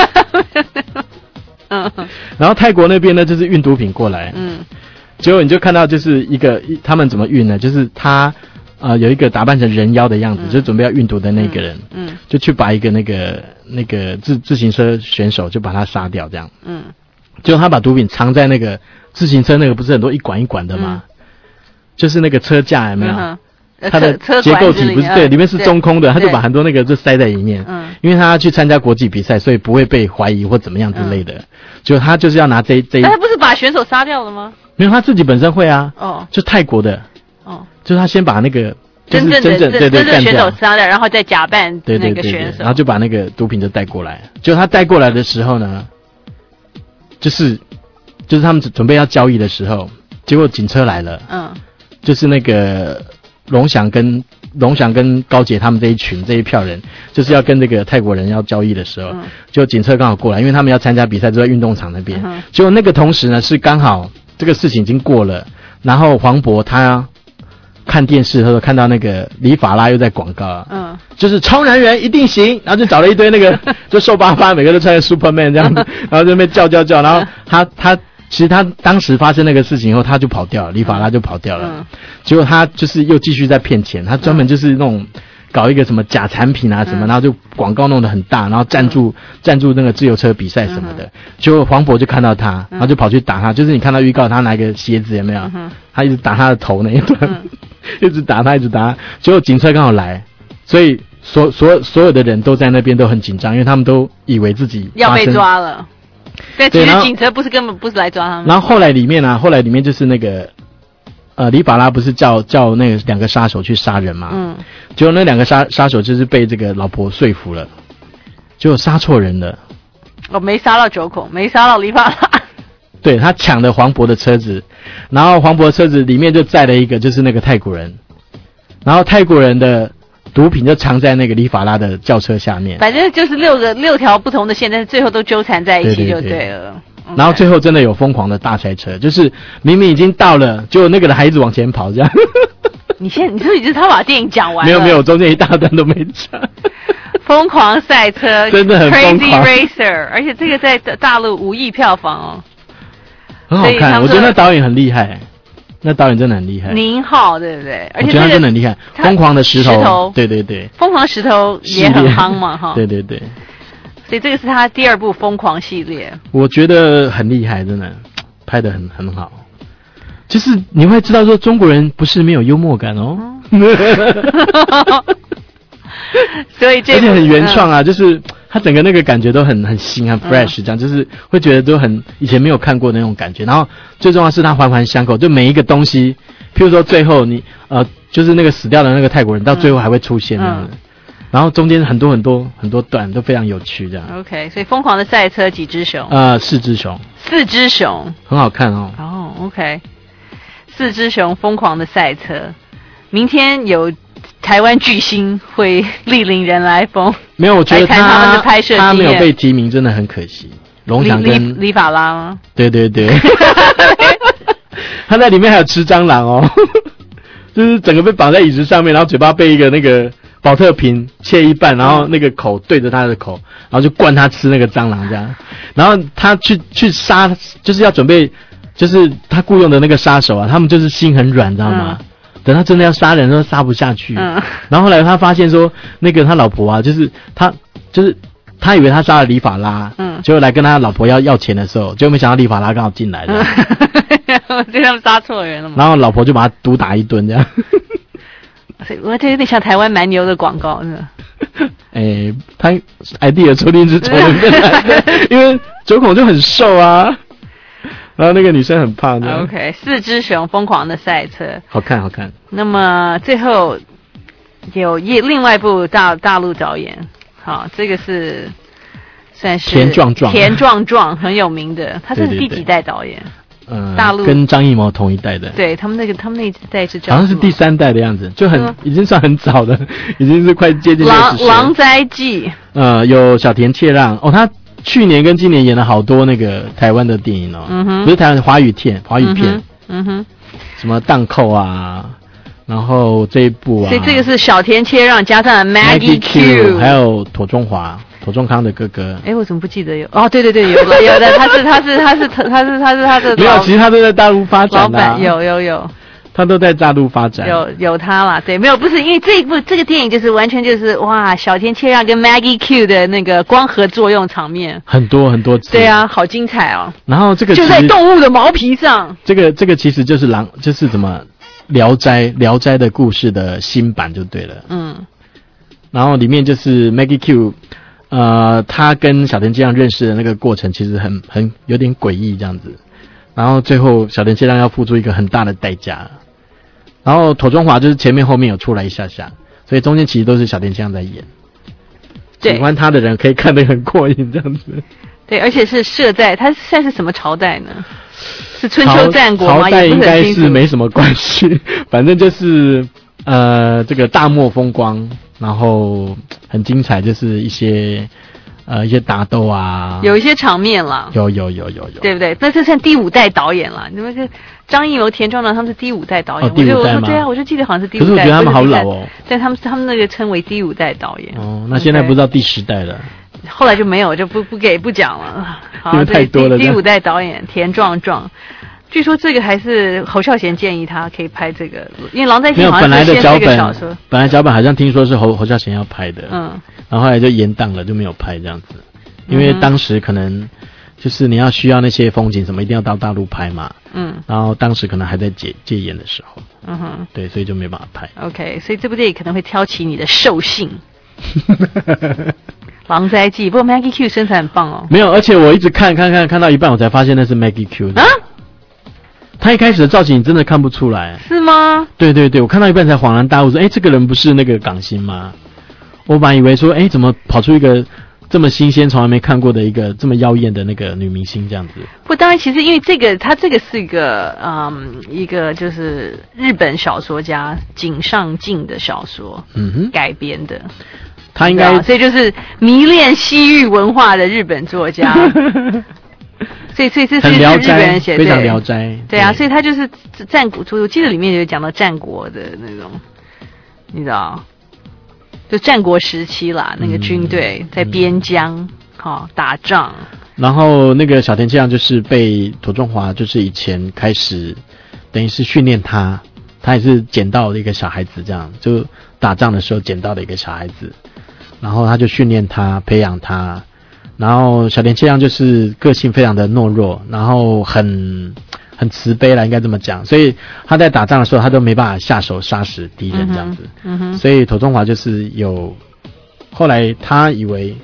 嗯，然后泰国那边呢，就是运毒品过来，嗯，结果你就看到就是一个他们怎么运呢？就是他。呃，有一个打扮成人妖的样子，嗯、就准备要运毒的那个人，嗯，嗯就去把一个那个那个自自行车选手就把他杀掉，这样，嗯，就他把毒品藏在那个自行车那个不是很多一管一管的吗？嗯、就是那个车架有没有？嗯、它的结构体不是对，里面是中空的，他就把很多那个就塞在里面，嗯，因为他要去参加国际比赛，所以不会被怀疑或怎么样之类的。嗯、就他就是要拿这这， 但他不是把选手杀掉了吗？ 没有，他自己本身会啊， 哦， 就泰国的。哦，就是他先把那个真正的真正对对真正选手杀掉，然后再假扮那个选手， 对对对对，然后就把那个毒品就带过来。就他带过来的时候呢，就是就是他们准备要交易的时候，结果警车来了，嗯，就是那个龙翔跟龙翔跟高杰他们这一群这一票人，就是要跟这个泰国人要交易的时候，嗯、就警车刚好过来，因为他们要参加比赛，就在运动场那边。嗯、结果那个同时呢，是刚好这个事情已经过了，然后黄渤他。看电视，他说看到那个李法拉又在广告啊，嗯，就是超男人一定行，然后就找了一堆那个就瘦巴巴，每个都穿着 Superman 这样子，然后就那边叫叫叫，然后他他其实他当时发生那个事情以后，他就跑掉了，李法拉就跑掉了，嗯、结果他就是又继续在骗钱，他专门就是那种搞一个什么假产品啊什么，嗯、然后就广告弄得很大，然后赞助赞助那个自由车比赛什么的，结果黄渤就看到他，然后就跑去打他，就是你看到预告他拿一个鞋子有没有？嗯、他一直打他的头那一段。嗯一直打他，一直打他，结果警车刚好来，所以所所所有的人都在那边都很紧张，因为他们都以为自己要被抓了。但其实警车不是根本不是来抓他们。 然后后来里面啊，后来里面就是那个呃，李法拉不是叫叫那个两个杀手去杀人嘛？嗯。结果那两个杀杀手就是被这个老婆说服了，结果杀错人了。 哦，没杀到九孔，没杀到李法拉。 对，他抢了黄渤的车子，然后黄渤的车子里面就载了一个就是那个泰国人，然后泰国人的毒品就藏在那个李法拉的轿车下面。 反正就是六个六条不同的线，但是最后都纠缠在一起就对了。对对对， 然后最后真的有疯狂的大赛车，就是明明已经到了，结果那个人还一直往前跑这样。 你现在你说你就是他把电影讲完了？ 没有没有，中间一大段都没讲。 疯狂赛车真的很疯狂 ，Crazy Racer， 而且这个在大陆五亿票房哦。 很好看，我觉得那导演很厉害，那导演真的很厉害。 宁浩对不对？而且、 这个、我觉得他真的很厉害。疯狂的石头，石头对对对， 疯狂石头也很夯嘛哈。 对对对， 所以这个是他第二部疯狂系列。 我觉得很厉害，真的拍得很很好。就是你会知道说中国人不是没有幽默感哦。嗯、 所以这而且很原创啊，嗯、就是他整个那个感觉都很很新很 fresh， 这样、嗯、就是会觉得都很以前没有看过那种感觉。然后最重要是他环环相扣，就每一个东西，譬如说最后你呃就是那个死掉的那个泰国人，到最后还会出现这样子。嗯、然后中间很多很多很多段都非常有趣，这样。 OK， 所以疯狂的赛车几只熊？ 呃，四只熊。 四只熊， 很好看哦。 哦、oh, ，OK， 四只熊疯狂的赛车，明天有。台湾巨星会莅临人来疯， 没有，我觉得他他们的拍摄他没有被提名，真的很可惜。龙翔跟李法拉吗？ 对对对，他在里面还有吃蟑螂哦，就是整个被绑在椅子上面，然后嘴巴被一个那个保特瓶切一半，然后那个口对着他的口，然后就灌他吃那个蟑螂这样。然后他去去杀，就是要准备，就是他雇佣的那个杀手啊，他们就是心很软，知道吗？嗯，等他真的要杀人，都杀不下去。嗯，然后后来他发现说，那个他老婆啊，就是他，就是他以为他杀了李法拉，嗯，结果来跟他老婆要要钱的时候，结果没想到李法拉刚好进来了， 嗯、就他们杀错人了嘛。 然后老婆就把他毒打一顿这样。 所以我这有点像台湾蛮牛的广告，是吧？ 哎，他 idea 说不定是从那边来的，因为九孔就很瘦啊。 然后那个女生很胖的。 OK， 四只熊疯狂的赛车， 好看好看。 那么最后有一另外一部大大陆导演，好，这个是算是田壮壮， 田壮壮很有名的，他是第几代导演？ 嗯， 大陆跟张艺谋同一代的。 对他们那个他们那一代是好像是第三代的样子，就很、嗯、已经算很早的，已经是快接近六十岁。 狼灾记， 呃，有小田切让哦，他去年跟今年演了好多那个台湾的电影哦， 嗯哼， 不是台湾华语片，华语片， 嗯哼，嗯哼什么荡扣啊，然后这一部啊， 所以这个是小田切让加上 Maggie Q， 还有妥中华。妥中康的哥哥， 哎，我怎么不记得有？哦，对对对，有的有的，他是他是他是他是他是他是他的， 没有，其实他都在大陆发展、啊。 老板有有有， 他都在大陆发展。 有有他啦，对，没有不是因为这一部这个电影就是完全就是哇，小田切让跟 Maggie Q 的那个光合作用场面很多很多次。 对啊，好精彩哦。 然后这个就在动物的毛皮上。 这个这个其实就是狼，就是怎么聊斋聊斋的故事的新版就对了。 嗯。 然后里面就是 Maggie Q。呃，他跟小田切让认识的那个过程其实很很有点诡异这样子，然后最后小田切让要付出一个很大的代价，然后妥中华就是前面后面有出来一下下，所以中间其实都是小田切让在演。喜欢他的人可以看得很过瘾这样子。 对，而且是设在他现在是什么朝代呢？是春秋战国吗？ 朝代应该是没什么关系，反正就是呃这个大漠风光。然后很精彩，就是一些呃一些打斗啊， 有一些场面啦， 有有有有有， 对不对？那这算第五代导演了。你们是张艺谋、田壮壮他们是第五代导演， 哦、第五代吗？ 对啊，我就记得好像是第五代。 可是我觉得他们好老哦， 但他们他们那个称为第五代导演。 哦，那现在不知道第十代了。 后来就没有，就不不给不讲了。好， 因为太多了。 第五代导演田壮壮。据说这个还是侯孝贤建议他可以拍这个，因为《狼灾记》好像是先这个小说， 本来脚本好像听说是侯侯孝贤要拍的， 嗯， 然后后来就延档了，就没有拍这样子，因为当时可能就是你要需要那些风景什么，一定要到大陆拍嘛， 嗯， 然后当时可能还在戒戒严的时候， 嗯哼， 对，所以就没办法拍。 OK， 所以这部电影可能会挑起你的兽性。狼灾记，不过 Maggie Q 身材很棒哦。 没有，而且我一直看看看看到一半，我才发现那是 Maggie Q 的。啊？他一开始的造型你真的看不出来， 是吗？ 对对对，我看到一半才恍然大悟，说：“哎，这个人不是那个港星吗？”我本来以为说：“哎，怎么跑出一个这么新鲜、从来没看过的一个这么妖艳的那个女明星这样子？” 不，当然，其实因为这个，他这个是一个嗯，一个就是日本小说家井上靖的小说， 嗯哼， 改编的。 他应该， 所以就是迷恋西域文化的日本作家。所以，所以这是日本人写的， 非常聊斋。 对啊，所以他就是战国，我记得里面有讲到战国的那种，你知道，就战国时期啦，那个军队在边疆哈、嗯哦、打仗。 然后那个小田切让就是被妥中华，就是以前开始等于是训练他，他也是捡到了一个小孩子，这样就打仗的时候捡到了一个小孩子，然后他就训练他，培养他。然后小田切让就是个性非常的懦弱，然后很很慈悲啦，应该这么讲。所以他在打仗的时候，他都没办法下手杀死敌人这样子。 嗯哼。 所以妥中华就是有，后来他以为，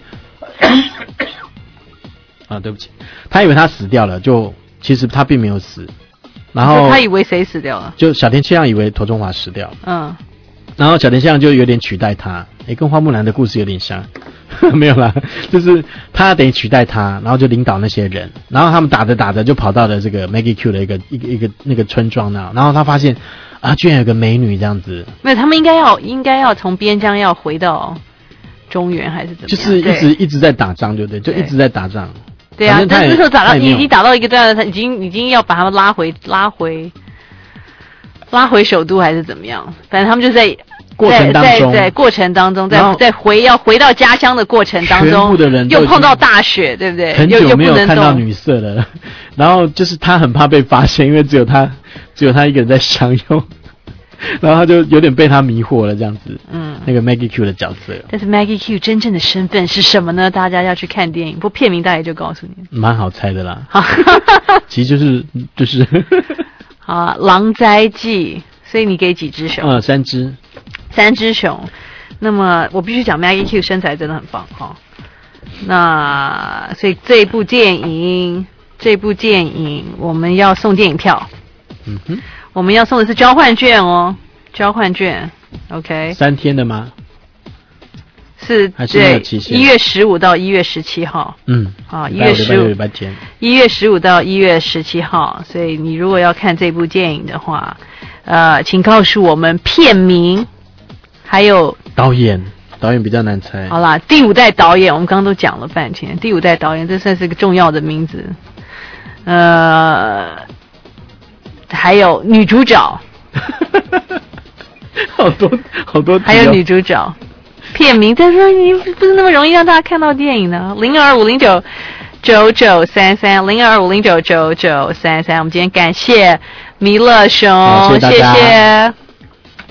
啊，对不起，他以为他死掉了，就其实他并没有死。然后他以为谁死掉了？ 就小田切让以为妥中华死掉了。 嗯。 然后小田切让就有点取代他，诶，跟花木兰的故事有点像。没有啦，就是他得取代他，然后就领导那些人，然后他们打着打着就跑到了这个 Maggie Q 的一个一个一个那个村庄那，然后他发现啊，居然有个美女这样子。 没有，他们应该要应该要从边疆要回到中原还是怎么样？ 就是一直一直在打仗，对不对？就一直在打仗。 对啊，但是打到你你打到一个段，他已经已经要把他们拉回拉回拉回首都还是怎么样？反正他们就在。 过程当中， 在在过程当中，在在回要回到家乡的过程当中， 全部的人又碰到大雪，对不对？ 很久没有看到女色了，然后就是他很怕被发现，因为只有他只有他一个人在享用，然后他就有点被他迷惑了，这样子。 嗯， 那个 Maggie Q 的角色， 但是 Maggie Q 真正的身份是什么呢？大家要去看电影，不片名大概就告诉你。 蛮好猜的啦，其实就是就是好，狼灾记，所以你给几只熊？ 呃，三只。 三只熊，那么我必须讲 Maggie Q 身材真的很棒哈、哦。那所以这部电影这部电影我们要送电影票。 嗯哼， 我们要送的是交换券哦，交换券 ，OK。 三天的吗？ 是， 还是没有期限？ 一月十五到一月十七号。 嗯， 啊，一月十五，一月十五到一月十七号。所以你如果要看这部电影的话，呃，请告诉我们片名，还有导演。导演比较难猜。 好啦，第五代导演我们刚刚都讲了半天，第五代导演这算是个重要的名字。呃，还有女主角， 好多好多、哦， 还有女主角，片名，但是你不是那么容易让大家看到电影的。零二五零九九九三三，零二五零九九九三三。我们今天感谢弥勒兄， 谢谢。 谢谢